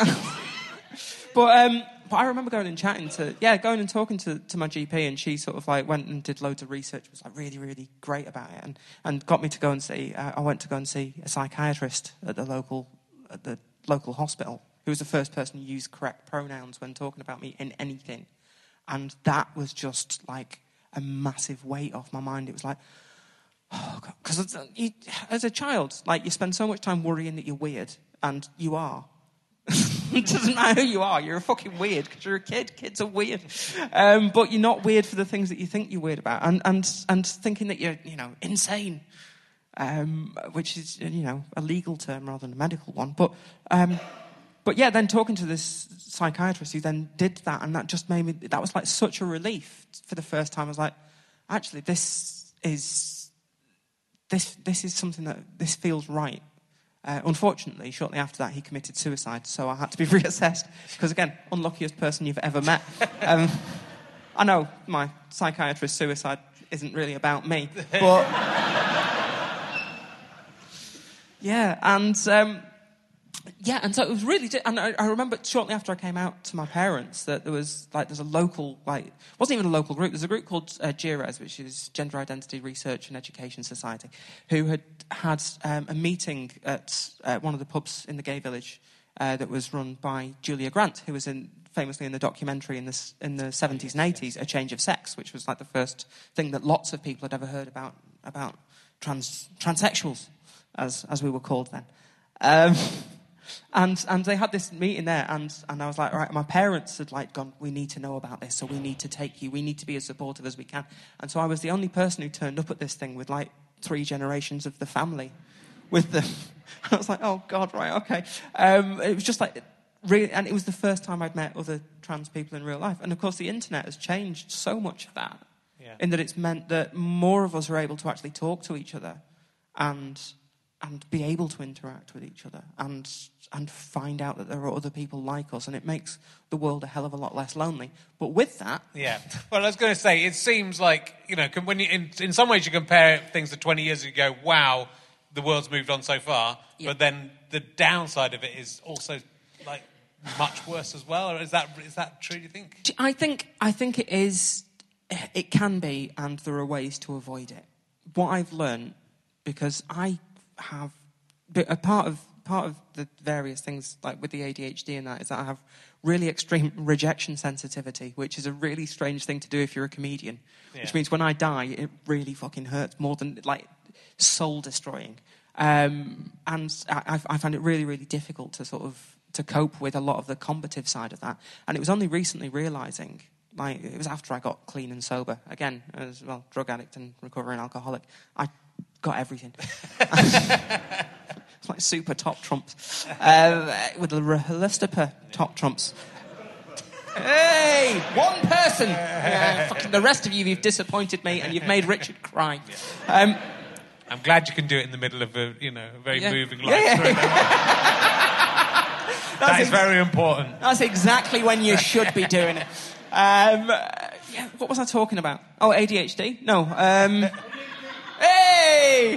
But... Um, But I remember going and chatting to, yeah, going and talking to, to my G P, and she sort of like went and did loads of research, was like really, really great about it, and, and got me to go and see, uh, I went to go and see a psychiatrist at the local at the local hospital, who was the first person to use correct pronouns when talking about me in anything. And that was just like a massive weight off my mind. It was like, Oh, God. Because as a child, like, you spend so much time worrying that you're weird, and you are. It doesn't matter who you are, you're fucking weird because you're a kid. Kids are weird. Um, but you're not weird for the things that you think you're weird about. And and, and thinking that you're, you know, insane, um, which is, you know, a legal term rather than a medical one. But, um, but yeah, then talking to this psychiatrist who then did that, and that just made me, that was like such a relief for the first time. I was like, actually, this is, this this is something that, this feels right. Uh, unfortunately, shortly after that, he committed suicide, so I had to be reassessed. Because, again, unluckiest person you've ever met. Um, I know my psychiatrist's suicide isn't really about me, but... yeah, and... Um, yeah, and so it was really... And I, I remember shortly after I came out to my parents that there was, like, there's a local, like... It wasn't even a local group. There's a group called uh, GIRES, which is Gender Identity Research and Education Society, who had had um, a meeting at uh, one of the pubs in the gay village uh, that was run by Julia Grant, who was in, famously in the documentary in the, in the seventies and eighties, A Change of Sex, which was like the first thing that lots of people had ever heard about about trans transsexuals, as as we were called then. Um, and and they had this meeting there, and, and I was like, all right, my parents had like gone, we need to know about this, so we need to take you, we need to be as supportive as we can. And so I was the only person who turned up at this thing with like three generations of the family with them. I was like, oh, God, right, okay. Um, it was just like, really, and it was the first time I'd met other trans people in real life. And, of course, the internet has changed so much of that, yeah. in that it's meant that more of us are able to actually talk to each other and and be able to interact with each other and and find out that there are other people like us, and it makes the world a hell of a lot less lonely. But with that... Yeah. Well, I was going to say, it seems like, you know, when you, in, in some ways you compare things to twenty years ago, wow, the world's moved on so far, yeah. but then the downside of it is also, like, much worse as well. Or is that is that true, do you think? I think I think it is, it can be, and there are ways to avoid it. What I've learned, because I have, a part of part of the various things, like with the A D H D and that, is that I have really extreme rejection sensitivity, which is a really strange thing to do if you're a comedian. Yeah. Which means when I die, it really fucking hurts more than, like, soul-destroying. Um, and I, I find it really, really difficult to sort of, to cope with a lot of the combative side of that. And it was only recently realising, like, it was after I got clean and sober, again, as well, drug addict and recovering alcoholic, I got everything. It's like super top trumps. Uh, with the Rahalastaper top trumps. Hey! One person! Uh, fucking the rest of you, you've disappointed me and you've made Richard cry. Um, I'm glad you can do it in the middle of a, you know, a very yeah. moving life yeah, story. yeah. That is ex- very important. That's exactly when you should be doing it. Um, yeah, what was I talking about? Oh, A D H D? No. Um, hey!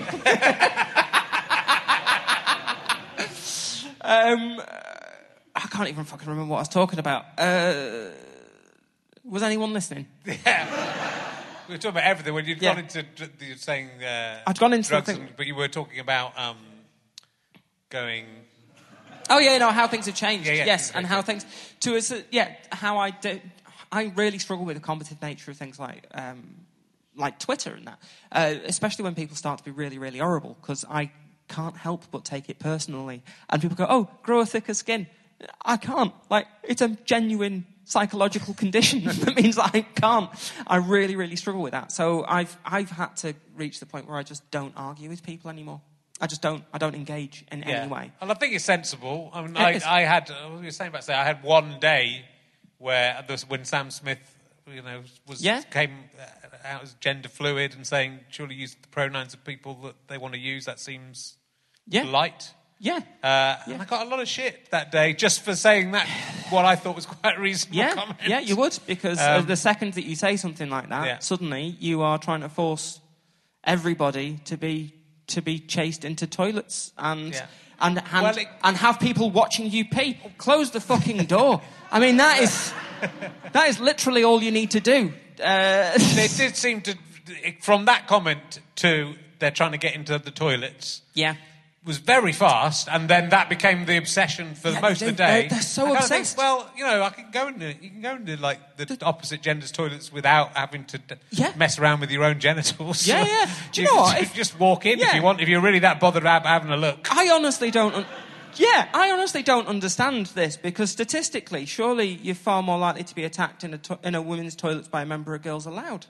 um, I can't even fucking remember what I was talking about. Uh, was anyone listening? Yeah. We were talking about everything. When you'd yeah. gone into, you were saying uh, I'd gone into drugs, the thing. and, but you were talking about um, going... Oh, yeah, no, how things have changed. Yeah, yeah, yes, exactly. and how things... to us, yeah, how I do... I really struggle with the combative nature of things like um, like Twitter and that, uh, especially when people start to be really, really horrible, because I can't help but take it personally. And people go, oh, grow a thicker skin. I can't. Like, it's a genuine psychological condition that means that I can't. I really, really struggle with that. So I've I've had to reach the point where I just don't argue with people anymore. I just don't. I don't engage in yeah. any way. And I think it's sensible. I mean, It I, is. I had, what you were saying about say, I had one day where this, when Sam Smith, you know, was Yeah. came out as gender fluid and saying, surely use the pronouns of people that they want to use. That seems Yeah. polite. Yeah. Uh, Yeah. And I got a lot of shit that day just for saying that, what I thought was quite a reasonable Yeah, comment. yeah, you would, because Um, uh, the second that you say something like that, Yeah. suddenly you are trying to force everybody to be to be chased into toilets and Yeah. and and, Well, it- and have people watching you pee. Close the fucking door. I mean, that is that is literally all you need to do. Uh, They did seem to, from that comment to they're trying to get into the toilets, yeah, was very fast, and then that became the obsession for Yeah, most they- of the day. they're- they're so I kinda think, obsessed. well, you know, I can go into you can go into like the, opposite genders' toilets without having to d- Yeah. mess around with your own genitals. Yeah, yeah. Do you know what? You If- just walk in if Yeah. you want. If you're really that bothered about having a look. I honestly don't... Un- yeah, I honestly don't understand this, because statistically, surely you're far more likely to be attacked in a, to- in a women's toilets by a member of Girls Aloud.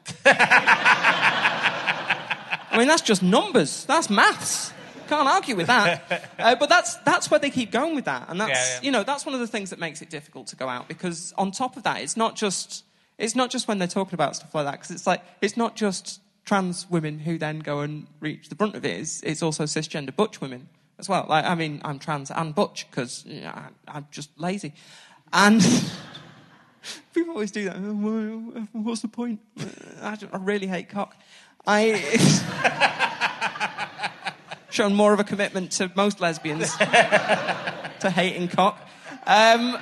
I mean, that's just numbers. That's maths. Can't argue with that. Uh, but that's that's where they keep going with that, and that's Yeah, yeah. you know that's one of the things that makes it difficult to go out, because on top of that, it's not just it's not just when they're talking about stuff like that, because it's like it's not just trans women who then go and reach the brunt of it. It's, it's also cisgender butch women as well. Like, I mean, I'm trans and butch because you know, I, I'm just lazy, and people always do that. Oh, what's the point? I, I really hate cock. I. Shown more of a commitment to most lesbians to hating cock. Um,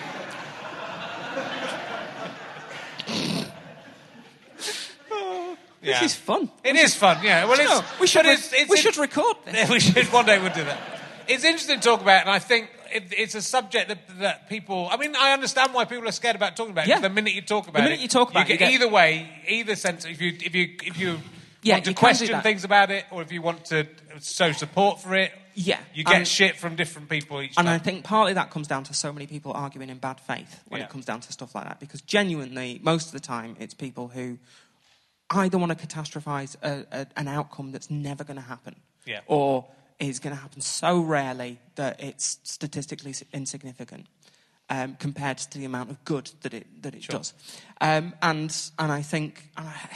Yeah. This is fun. It is fun, yeah. Well, it's, No, we should, but it's, re- it's we in- should record this. we should one day we'll do that. It's interesting to talk about, and I think it, it's a subject that, that people. I mean, I understand why people are scared about talking about it. Yeah. 'Cause The minute you talk about The it, minute you talk about it, you you get get- either way, either sense. If you if you if you Yeah, want to you can do question that. things about it, or if you want to show support for it, Yeah, you get and- shit from different people each And time. I think partly that comes down to so many people arguing in bad faith when Yeah. it comes down to stuff like that. Because genuinely, most of the time, it's people who either want to catastrophise a, a, an outcome that's never going to happen, Yeah. or is going to happen so rarely that it's statistically s- insignificant um, compared to the amount of good that it that it Sure. does. Um, and and I think. And I,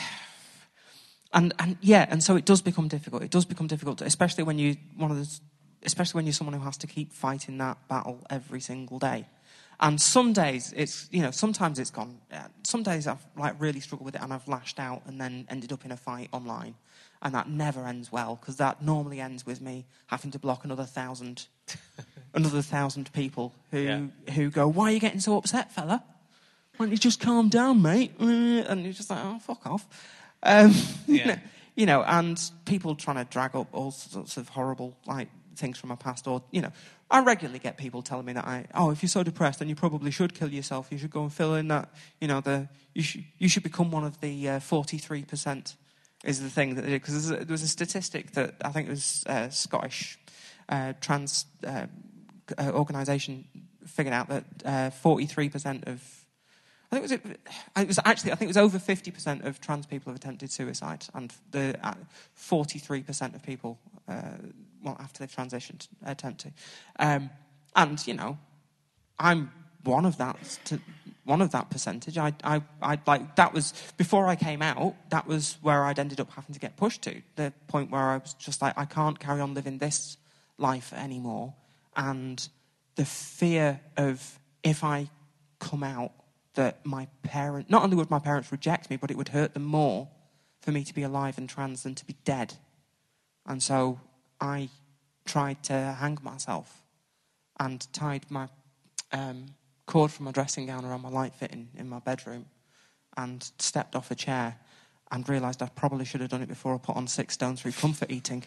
And and yeah, and so it does become difficult. It does become difficult, especially when you one of the, especially when you're someone who has to keep fighting that battle every single day. And some days it's you know sometimes it's gone. Uh, some days I've like really struggled with it, and I've lashed out, and then ended up in a fight online, and that never ends well, because that normally ends with me having to block another thousand, another thousand people who Yeah. who go, "Why are you getting so upset, fella? Why don't you just calm down, mate?" And you're just like, "Oh, fuck off." Um, you, Yeah. know, you know, and people trying to drag up all sorts of horrible like things from my past, or you know, I regularly get people telling me that I, oh, if you're so depressed, then you probably should kill yourself. You should go and fill in that, you know, the you should you should become one of the forty-three percent is the thing that because there was a statistic that I think it was uh, Scottish uh, trans uh, uh, organisation figured out that forty-three percent of I think it was, it was actually, I think it was over fifty percent of trans people have attempted suicide, and the uh, forty-three percent of people, uh, well, after they've transitioned, attempt to. Um, and, you know, I'm one of that, to, one of that percentage. I, I, I, like, that was, before I came out, that was where I'd ended up having to get pushed to, the point where I was just like, I can't carry on living this life anymore. And the fear of, if I come out, that my parent, not only would my parents reject me, but it would hurt them more for me to be alive and trans than to be dead. And so I tried to hang myself and tied my um, cord from my dressing gown around my light fitting in my bedroom and stepped off a chair and realised I probably should have done it before I put on six stone through comfort eating,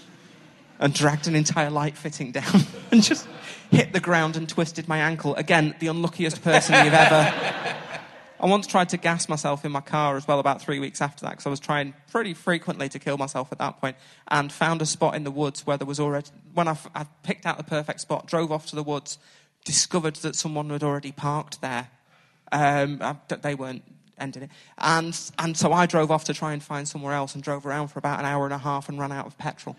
and dragged an entire light fitting down and just hit the ground and twisted my ankle. Again, the unluckiest person you've ever... I once tried to gas myself in my car as well about three weeks after that, because I was trying pretty frequently to kill myself at that point, and found a spot in the woods where there was already... When I, I picked out the perfect spot, drove off to the woods, discovered that someone had already parked there. Um, I, they weren't ending it. And, and so I drove off to try and find somewhere else, and drove around for about an hour and a half and ran out of petrol.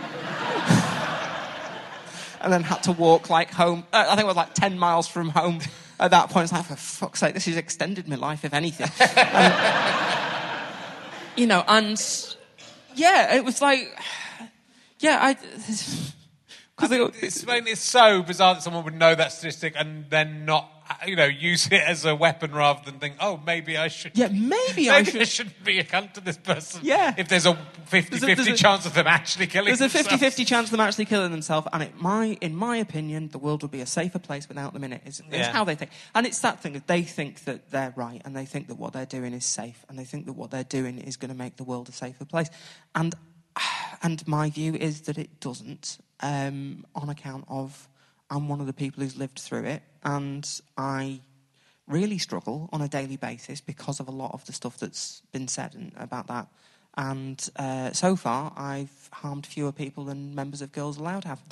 And then had to walk like home. Uh, I think it was like ten miles from home at that point. It's like, for fuck's sake, this has extended my life, if anything. um, you know, and yeah, it was like, yeah, I. Because It's, I mean, it's so bizarre that someone would know that statistic and then not, you know, use it as a weapon rather than think, oh, maybe I should. Yeah, maybe, maybe I should. I shouldn't be a cunt to this person. Yeah. If there's a fifty-fifty There's a- there's a- chance of them actually killing There's a themselves. fifty-fifty chance of them actually killing themselves, and it, my, in my opinion, the world would be a safer place without them in it. It's, it's Yeah. how they think. And it's that thing that they think that they're right, and they think that what they're doing is safe, and they think that what they're doing is going to make the world a safer place. And and my view is that it doesn't, um, on account of I'm one of the people who's lived through it, and I really struggle on a daily basis because of a lot of the stuff that's been said and, about that. And uh, so far, I've harmed fewer people than members of Girls Aloud have.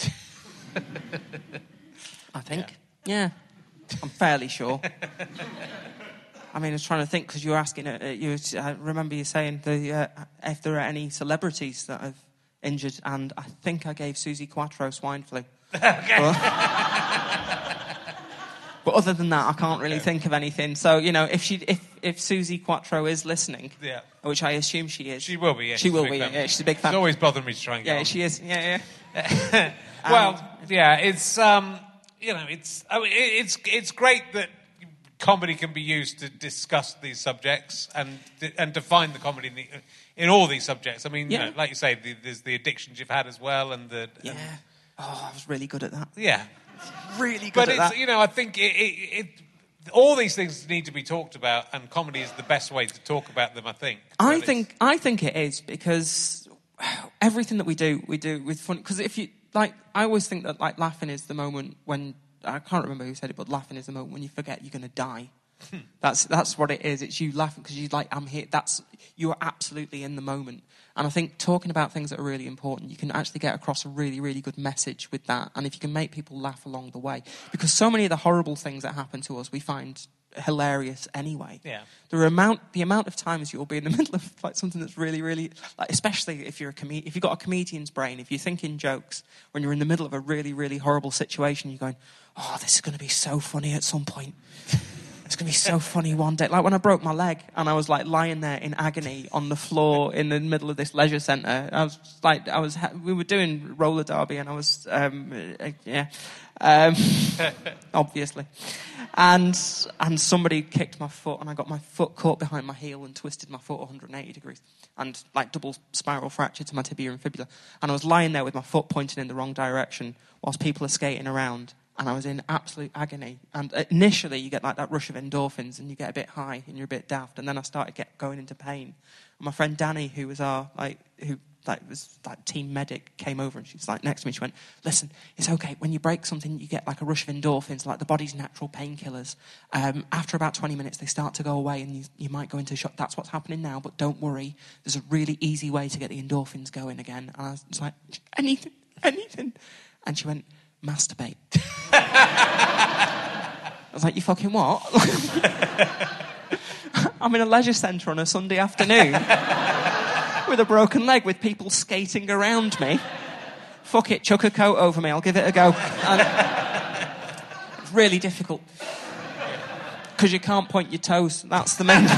I think. Yeah. yeah. I'm fairly sure. I mean, I was trying to think, because you were asking, uh, you, I remember you saying the, uh, if there are any celebrities that have injured, and I think I gave Susie Quattro swine flu. Okay. But, but other than that, I can't really okay. think of anything. So, you know, if she, if, if Susie Quattro is listening, yeah. which I assume she is. She will be, yeah. She will be, yeah. She's a big fan. It's always bothered me to try and get Yeah, on. she is, yeah, yeah. Well, um, yeah, it's, um, you know, it's, I mean, it's, it's great that comedy can be used to discuss these subjects and and to find the comedy in, the, in all these subjects. I mean, yeah. you know, like you say, the, there's the addictions you've had as well, and the yeah. And, oh, I was really good at that. Yeah, really good but at it's, that. You know, I think it, it, it all these things need to be talked about, and comedy is the best way to talk about them. I think. I but think I think it is, because everything that we do, we do with fun. Because if you like, I always think that like laughing is the moment when. I can't remember who said it, but laughing is the moment when you forget you're going to die. that's that's what it is. It's you laughing because you're like, I'm here. That's you are absolutely in the moment. And I think talking about things that are really important, you can actually get across a really, really good message with that. And if you can make people laugh along the way, because so many of the horrible things that happen to us, we find hilarious anyway. Yeah. The amount, the amount of times you'll be in the middle of like something that's really, really, like, especially if you're a com- if you've got a comedian's brain, if you're thinking jokes when you're in the middle of a really, really horrible situation, you're going, oh, this is going to be so funny at some point. It's going to be so funny one day. Like when I broke my leg and I was like lying there in agony on the floor in the middle of this leisure centre. I was like, I was, we were doing roller derby and I was, um, uh, yeah, um, obviously. And and somebody kicked my foot and I got my foot caught behind my heel and twisted my foot one hundred eighty degrees. And like double spiral fracture to my tibia and fibula. And I was lying there with my foot pointing in the wrong direction whilst people are skating around. And I was in absolute agony. And initially, you get like that rush of endorphins, and you get a bit high, and you're a bit daft. And then I started get going into pain. And my friend Danny, who was our like, who like was like team medic, came over, and she was like next to me. She went, "Listen, it's okay. When you break something, you get like a rush of endorphins, like the body's natural painkillers. Um, after about twenty minutes, they start to go away, and you, you might go into shock. That's what's happening now. But don't worry. There's a really easy way to get the endorphins going again." And I was like, "Anything, anything," and she went, "Masturbate." I was like, "You fucking what?" I'm in a leisure centre on a Sunday afternoon with a broken leg with people skating around me. Fuck it, chuck a coat over me, I'll give it a go. And it's really difficult. Because you can't point your toes, that's the main...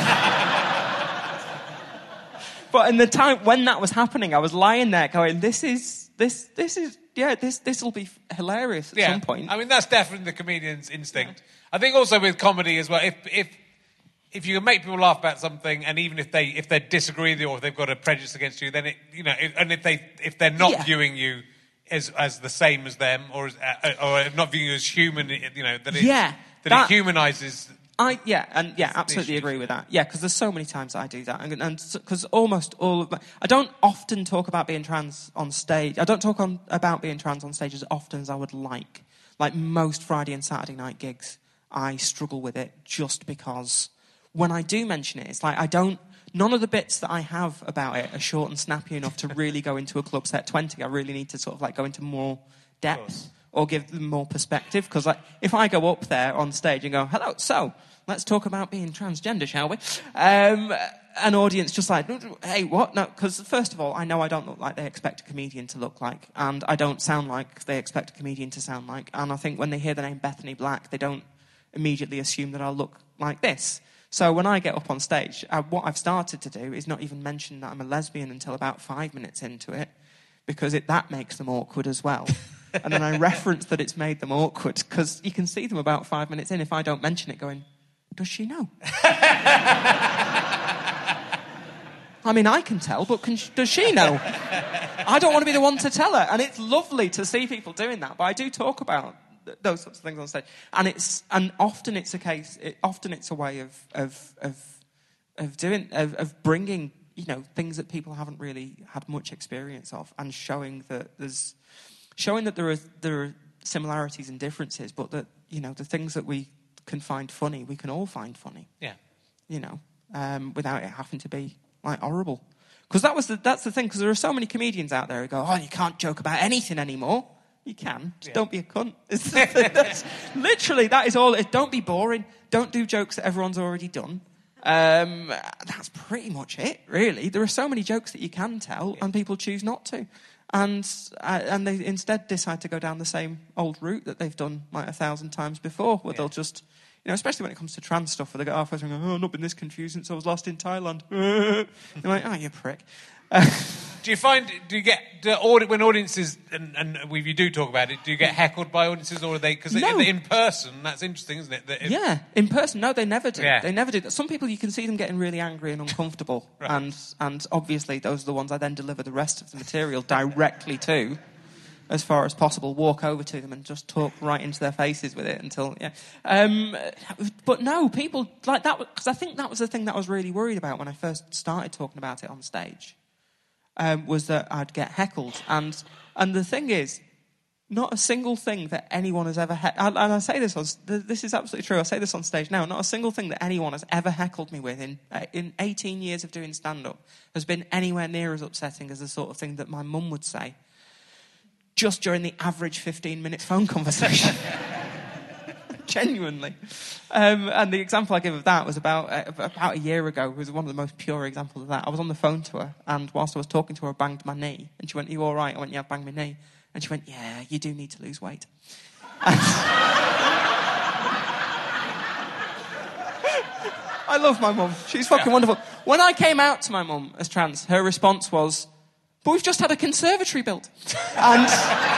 But in the time when that was happening, I was lying there going, this is, this, this is, yeah, this, this will be hilarious at yeah. some point. I mean, that's definitely the comedian's instinct. I think also with comedy as well, if, if, if you can make people laugh about something, and even if they, if they disagree with you or if they've got a prejudice against you, then it, you know, if, and if they, if they're not yeah. viewing you as, as the same as them, or as, uh, or not viewing you as human, you know, that it, yeah, that, that it humanises. I, yeah, and yeah, absolutely agree with that. Yeah, because there's so many times that I do that. And because almost all of my... I don't often talk about being trans on stage. I don't talk on, about being trans on stage as often as I would like. Like most Friday and Saturday night gigs, I struggle with it just because when I do mention it, it's like I don't... None of the bits that I have about it are short and snappy enough to really go into a club set twenty. I really need to sort of like go into more depth or give them more perspective. Because like, if I go up there on stage and go, hello, so... let's talk about being transgender, shall we? Um, an audience just like, hey, what? No, because first of all, I know I don't look like they expect a comedian to look like, and I don't sound like they expect a comedian to sound like. And I think when they hear the name Bethany Black, they don't immediately assume that I'll look like this. So when I get up on stage, uh, what I've started to do is not even mention that I'm a lesbian until about five minutes into it, because it, that makes them awkward as well. And then I reference that it's made them awkward, because you can see them about five minutes in if I don't mention it going, does she know? I mean, I can tell, but can she, does she know? I don't want to be the one to tell her. And it's lovely to see people doing that, but I do talk about th- those sorts of things on stage. And it's and often it's a case, it, often it's a way of of of, of doing of, of bringing you know, things that people haven't really had much experience of, and showing that there's, showing that there are there are similarities and differences, but that, you know, the things that we can find funny, we can all find funny. Yeah. You know, um, without it having to be like horrible. Because that was the, that's the thing. Because there are so many comedians out there who go, "Oh, you can't joke about anything anymore." You can. Just yeah. don't be a cunt. That's, literally, that is all. It, don't be boring. Don't do jokes that everyone's already done. Um, that's pretty much it, really. There are so many jokes that you can tell, yeah. and people choose not to. And uh, and they instead decide to go down the same old route that they've done like a thousand times before, where yeah. they'll just, you know, especially when it comes to trans stuff, where they get halfway through and go, "Oh, I've not been this confused since I was last in Thailand." You're like, "Oh, you prick." Uh, do you find, do you get, do audi- when audiences, and, and if you do talk about it, do you get heckled by audiences, or are they, because no. in, in person, that's interesting, isn't it? That if, yeah, in person, no, they never do. Yeah. They never do. Some people, you can see them getting really angry and uncomfortable, right. and and obviously those are the ones I then deliver the rest of the material directly to, as far as possible, walk over to them and just talk right into their faces with it until, yeah. Um, but no, people, like that, because I think that was the thing that I was really worried about when I first started talking about it on stage. Um, was that I'd get heckled. And and the thing is, not a single thing that anyone has ever... He- and, and I say this, on, this is absolutely true, I say this on stage now, not a single thing that anyone has ever heckled me with in uh, in eighteen years of doing stand-up has been anywhere near as upsetting as the sort of thing that my mum would say just during the average fifteen-minute phone conversation. Genuinely. Um, and the example I give of that was about uh, about a year ago. It was one of the most pure examples of that. I was on the phone to her, and whilst I was talking to her, I banged my knee. And she went, "Are you all right?" I went, "Yeah, I banged my knee." And she went, "Yeah, you do need to lose weight." I love my mum. She's fucking yeah. wonderful. When I came out to my mum as trans, her response was, "But we've just had a conservatory built." And...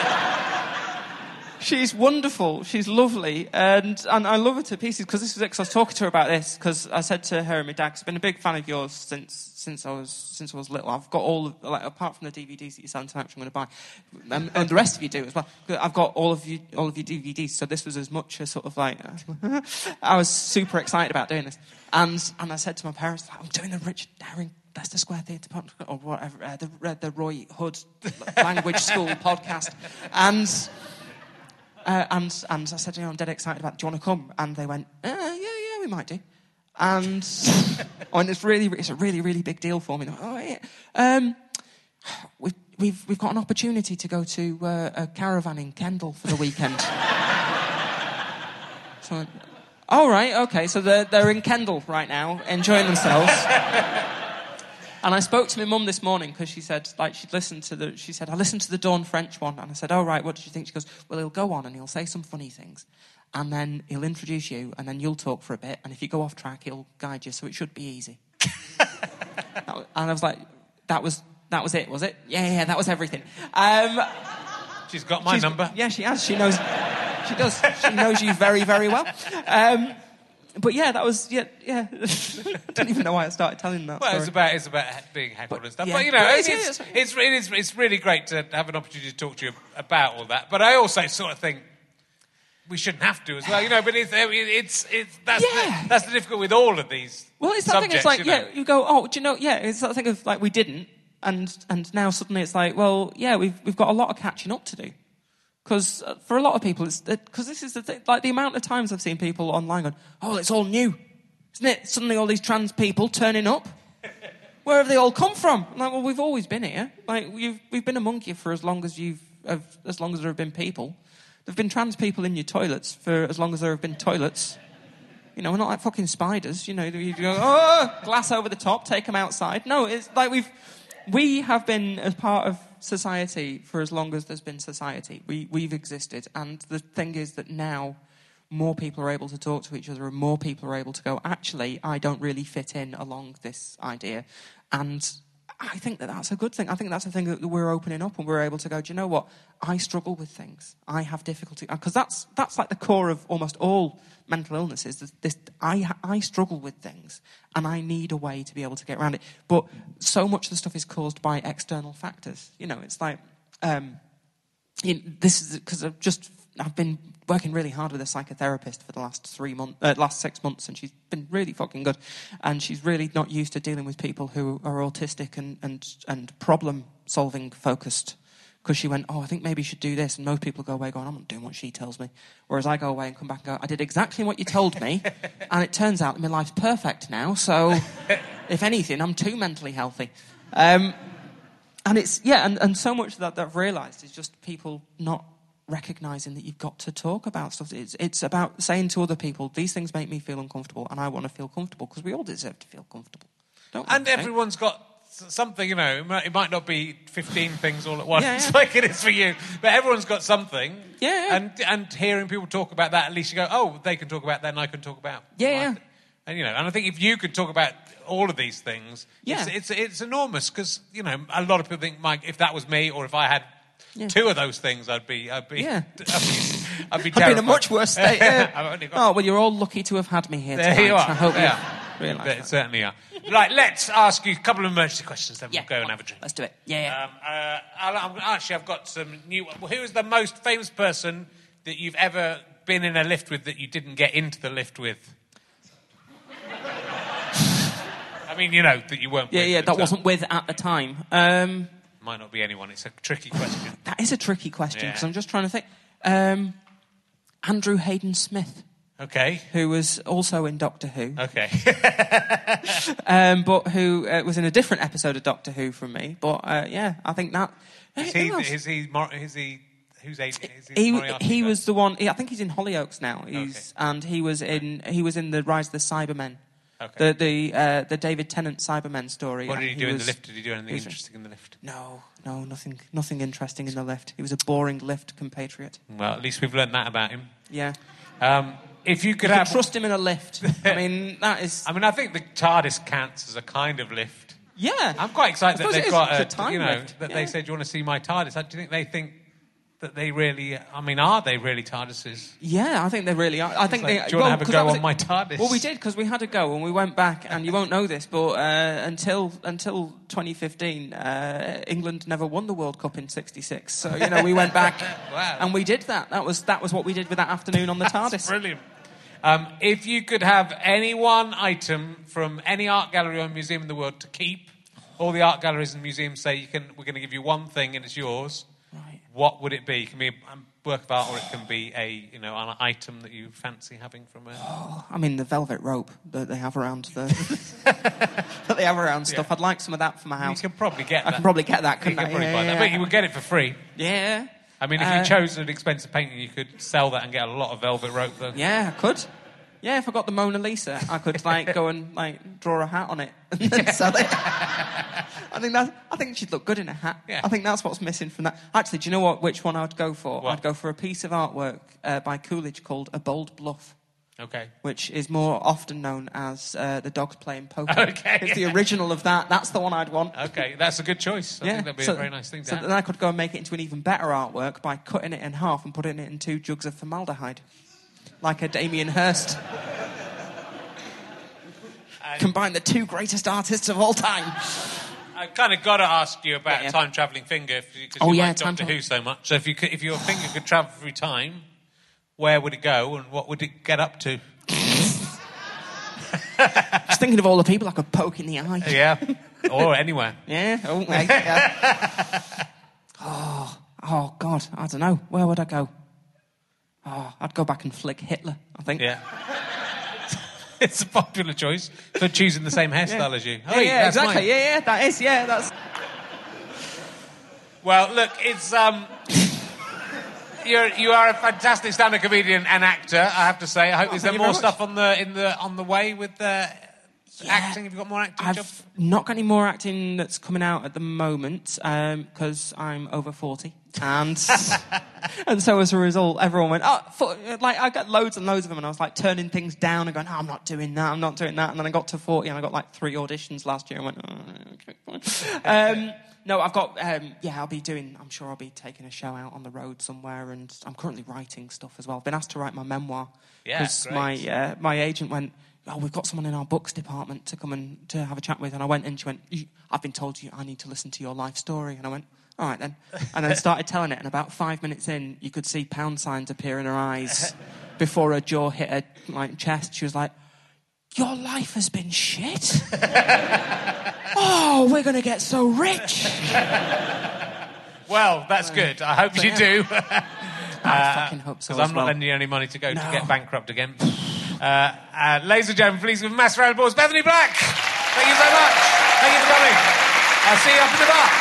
she's wonderful. She's lovely. And and I love her to pieces, because this was it, because I was talking to her about this, because I said to her and my dad, because I've been a big fan of yours since since I was since I was little. I've got all of, like, apart from the D V Ds that you sell tonight, which I'm going to buy, and, and the rest of you do as well. I've got all of you all of your D V Ds, so this was as much a sort of like, I was super excited about doing this. And and I said to my parents, like, I'm doing the Richard Herring Leicester Square Theatre podcast, or whatever, uh, the, uh, the Roy Hood Language School podcast. And... Uh, and and I said, you know, I'm dead excited about it. Do you want to come? And they went, uh, yeah, yeah, we might do. And oh, and it's really, it's a really, really big deal for me. Like, oh, yeah. Um, we've we've we've got an opportunity to go to uh, a caravan in Kendal for the weekend. So, I went, all right, okay. So they're they're in Kendal right now, enjoying themselves. And I spoke to my mum this morning, because she said, like, she'd listened to the, she said, I listened to the Dawn French one. And I said, oh, right, what did you think? She goes, well, he'll go on and he'll say some funny things. And then he'll introduce you, and then you'll talk for a bit. And if you go off track, he'll guide you, so it should be easy. And I was like, that was that was it, was it? Yeah, yeah, that was everything. Um, she's got my she's, number. Yeah, she has. She knows, she does. She knows you very, very well. Um, But yeah, that was yeah yeah. I don't even know why I started telling that. Well, story. it's about it's about being heckled but, and stuff. Yeah. But you know, But it's it's, it's, it's, it is, it's really great to have an opportunity to talk to you about all that. But I also sort of think we shouldn't have to as well. You know, but it's it's it's that's yeah. the, that's the difficult with all of these. Well, it's that subjects, thing. It's like you know? yeah, you go, oh, do you know? Yeah, it's that thing of like we didn't, and and now suddenly it's like, well, yeah, we've we've got a lot of catching up to do. Because uh, for a lot of people, it's because this is the thing. Like the amount of times I've seen people online going, oh, it's all new. Isn't it? Suddenly all these trans people turning up. Where have they all come from? I'm like, well, we've always been here. Like, we've we've been among you for as long as you've, as long as there have been people. There've been trans people in your toilets for as long as there have been toilets. You know, we're not like fucking spiders. You know, you go, oh, glass over the top, take them outside. No, it's like we've, we have been as part of society for as long as there's been society. We we've existed, and the thing is that now more people are able to talk to each other, and more people are able to go, actually, I don't really fit in along this idea. And I think that that's a good thing. I think that's a thing that we're opening up, and we're able to go, do you know what? I struggle with things. I have difficulty. Because that's that's like the core of almost all mental illnesses. This, this, I, I struggle with things, and I need a way to be able to get around it. But so much of the stuff is caused by external factors. You know, it's like... Um, you know, this is because I've just I've been working really hard with a psychotherapist for the last three months, uh, last six months, and she's been really fucking good. And she's really not used to dealing with people who are autistic and and and problem solving focused. Because she went, oh, I think maybe you should do this. And most people go away going, I'm not doing what she tells me. Whereas I go away and come back and go, I did exactly what you told me. And it turns out my life's perfect now. So, if anything, I'm too mentally healthy. Um, and it's, yeah, and, and so much that, that I've realised is just people not recognising that you've got to talk about stuff. It's, it's about saying to other people, these things make me feel uncomfortable and I want to feel comfortable because we all deserve to feel comfortable. Don't we? And everyone's got something, you know, it might, it might not be fifteen things all at once yeah, yeah. like it is for you, but everyone's got something. Yeah, yeah. And and hearing people talk about that, at least you go, oh, they can talk about that and I can talk about Yeah, my yeah. th-. And, you know, and I think if you could talk about all of these things, Yeah. it's, it's, it's enormous because, you know, a lot of people think, Mike, if that was me or if I had Yeah. two of those things, I'd be, I'd be, Yeah. I'd be, I'd be I've been terrified. in a much worse state. Yeah. I've only got- Oh, well, you're all lucky to have had me here There tonight. you are. I hope Yeah. you realise They that. certainly are. Right, let's ask you a couple of emergency questions, then we'll go and have a drink. Let's do it. Yeah, yeah. Um, uh, I'll, I'm, actually, I've got some new... Well, who is the most famous person that you've ever been in a lift with that you didn't get into the lift with? I mean, you know, that you weren't yeah, with. yeah, at that the wasn't time. with at the time. Um, Might not be anyone. It's a tricky question. that is a tricky question because Yeah. I'm just trying to think. Um, Andrew Hayden Smith, Okay. who was also in Doctor Who, Okay. um, but who uh, was in a different episode of Doctor Who from me. But uh, yeah, I think that... is Who he... else? Is he... Mor- is he... Who's age? Is he, He Moriarty he guy? was the one. I think he's in Hollyoaks now. He's and he was in he was in the Rise of the Cybermen, Okay. the the uh, the David Tennant Cybermen story. What did and he do in was- the lift? Did he do anything he was- interesting in the lift? No, no, nothing, nothing interesting in the lift. He was a boring lift compatriot. Well, at least we've learnt that about him. Yeah, Um, if you could you have... can trust him in a lift. I mean, that is. I mean, I think the TARDIS counts as a kind of lift. Yeah, I'm quite excited I that suppose they've it is. got It's a time you know, lift. that Yeah. they said, do you want to see my TARDIS? Do you think they think that they really... I mean, are they really TARDISes? Yeah, I think they really are. I think like, they. do you wanna well, have a 'cause go that was on it. my TARDIS? Well, we did because we had a go and we went back, and you won't know this, but uh, until until twenty fifteen, uh, England never won the World Cup in sixty-six. So you know, we went back Wow. and we did that. That was that was what we did with that afternoon on the That's TARDIS. brilliant. Um, if you could have any one item from any art gallery or museum in the world to keep, all the art galleries and museums say you can, we're going to give you one thing and it's yours. Right. What would it be? It can be a work of art, or it can be a you know an item that you fancy having from a. I mean, the velvet rope that they have around the that they have around stuff. Yeah. I'd like some of that for my You house. can probably get I that. can probably get that, You couldn't can I? probably Yeah, buy that, yeah, but you would get it for free. yeah. I mean, if Uh, you chose an expensive painting, you could sell that and get a lot of velvet rope, though. Yeah, I could. Yeah, if I got the Mona Lisa, I could like go and like draw a hat on it and then sell it. I think that I think she'd look good in a hat. Yeah. I think that's what's missing from that. Actually, do you know what? Which one I'd go for? What? I'd go for a piece of artwork uh, by Coolidge called A Bold Bluff, Okay. which is more often known as uh, The Dogs Playing Poker. Okay. It's the original of that. That's the one I'd want. Okay, that's a good choice. I yeah, think that'd be so, a very nice thing to so have. then I could go and make it into an even better artwork by cutting it in half and putting it in two jugs of formaldehyde, like a Damien Hirst. Combine the two greatest artists of all time. I've kind of got to ask you about Yeah, yeah. a time-travelling finger, because Oh, you yeah, like Doctor time-travel. Who so much. So if, you could, if your finger could travel through time, where would it go and what would it get up to? Just thinking of all the people I could poke in the eye. Yeah, or anywhere. Yeah. Oh, mate, yeah. oh, oh, God. I don't know. Where would I go? Oh, I'd go back and flick Hitler, I think. Yeah. It's a popular choice for choosing the same hairstyle as you. Yeah, yeah, that's exactly. mine. Yeah, yeah, that is, yeah, that's... Well, look, it's um, you're you are a fantastic stand-up comedian and actor. I have to say. I hope Oh, is thank there you more very stuff on the in the on the way with the acting. Have you got more acting I've jobs? not got any more acting that's coming out at the moment because I'm over forty, and and so as a result, everyone went, oh, for, like I got loads and loads of them, and I was like turning things down and going, oh, I'm not doing that, I'm not doing that, and then I got to forty and I got like three auditions last year and went, oh, okay, fine. Um, no, I've got, um, yeah, I'll be doing, I'm sure I'll be taking a show out on the road somewhere, and I'm currently writing stuff as well. I've been asked to write my memoir Yeah, because great. my uh, my agent went, oh, we've got someone in our books department to come and to have a chat with. And I went and she went, "You- I've been told you I need to listen to your life story. And I went, all right then. And then started telling it, and about five minutes in, you could see pound signs appear in her eyes before her jaw hit her like chest. She was like, your life has been shit? Oh, we're going to get so rich. Well, that's good. I hope so, you yeah. do. I fucking hope so. Because I'm well. not lending you any money to go no. to get bankrupt again. Uh, uh, ladies and gentlemen, please give a massive round of applause, Bethany Black. Thank you so much. Thank you for coming. I'll see you up in the bar.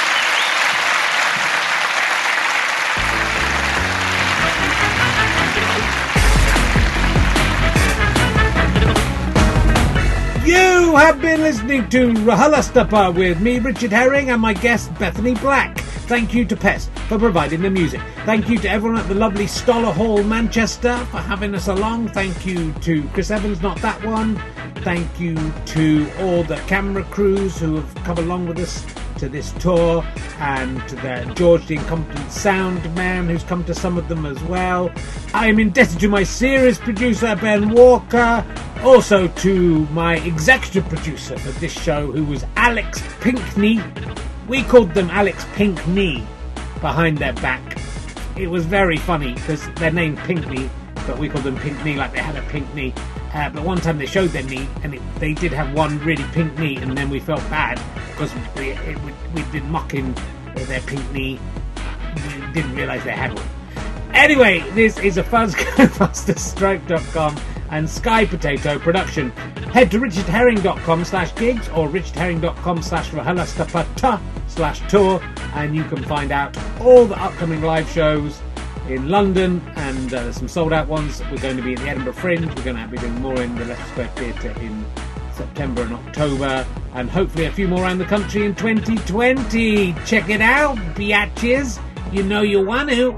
You have been listening to RHLSTP with me, Richard Herring, and my guest, Bethany Black. Thank you to Pest for providing the music. Thank you to everyone at the lovely Stoller Hall, Manchester, for having us along. Thank you to Chris Evans, not that one. Thank you to all the camera crews who have come along with us to this tour, and to the George the Incompetent Sound Man who's come to some of them as well. I am indebted to my series producer, Ben Walker. Also to my executive producer for this show, who was Alex Pinkney. We called them Alex Pinkney behind their back. It was very funny because they're named Pinkney, but we called them Pinkney like they had a pink knee. Uh, but one time they showed their knee, and it, they did have one really pink knee, and then we felt bad because we, it, we, we'd been mocking their pink knee. We didn't realise they had one. Anyway, this is a Fuzz Go Faster Stroke dot com and Sky Potato production. Head to richardherring.com slash gigs or richardherring.com slash RHLSTP slash tour, and you can find out all the upcoming live shows in London, and uh, there's some sold out ones. We're going to be at the Edinburgh Fringe. We're going to be doing more in the Leicester Square Theatre in September and October, and hopefully a few more around the country in twenty twenty. Check it out, biatches. You know you want to.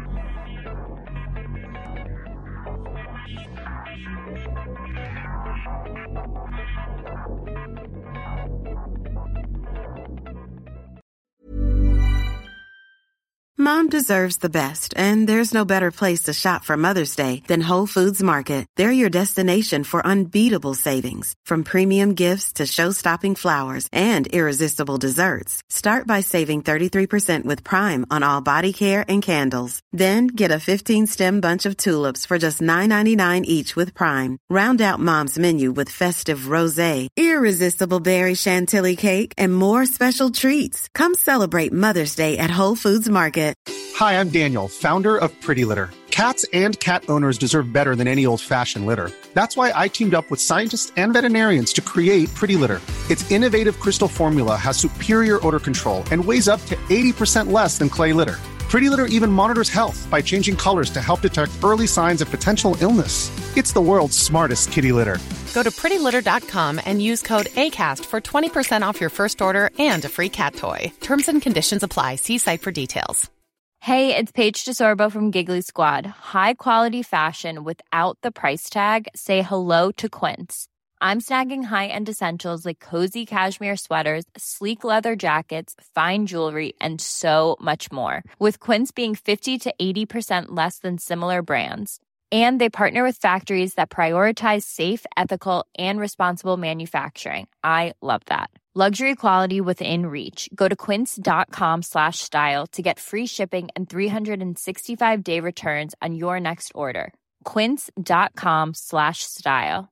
Mom deserves the best, and there's no better place to shop for Mother's Day than Whole Foods Market. They're your destination for unbeatable savings, from premium gifts to show-stopping flowers and irresistible desserts. Start by saving thirty-three percent with Prime on all body care and candles. Then get a fifteen-stem bunch of tulips for just nine ninety-nine each with Prime. Round out Mom's menu with festive rosé, irresistible berry chantilly cake, and more special treats. Come celebrate Mother's Day at Whole Foods Market. Hi, I'm Daniel, founder of Pretty Litter. Cats and cat owners deserve better than any old-fashioned litter. That's why I teamed up with scientists and veterinarians to create Pretty Litter. Its innovative crystal formula has superior odor control and weighs up to eighty percent less than clay litter. Pretty Litter even monitors health by changing colors to help detect early signs of potential illness. It's the world's smartest kitty litter. Go to pretty litter dot com and use code ACAST for twenty percent off your first order and a free cat toy. Terms and conditions apply. See site for details. Hey, it's Paige DeSorbo from Giggly Squad. High quality fashion without the price tag. Say hello to Quince. I'm snagging high-end essentials like cozy cashmere sweaters, sleek leather jackets, fine jewelry, and so much more. With Quince being fifty to eighty percent less than similar brands. And they partner with factories that prioritize safe, ethical, and responsible manufacturing. I love that. Luxury quality within reach. Go to quince.com slash style to get free shipping and three sixty-five day returns on your next order. Quince.com slash style.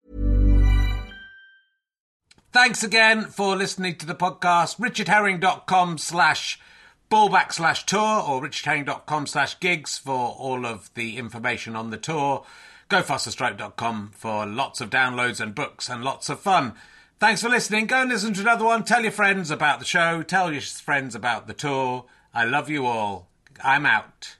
Thanks again for listening to the podcast. richardherring.com slash ballback slash tour or richardherring.com slash gigs for all of the information on the tour. go faster stroke dot com for lots of downloads and books and lots of fun. Thanks for listening. Go and listen to another one. Tell your friends about the show. Tell your friends about the tour. I love you all. I'm out.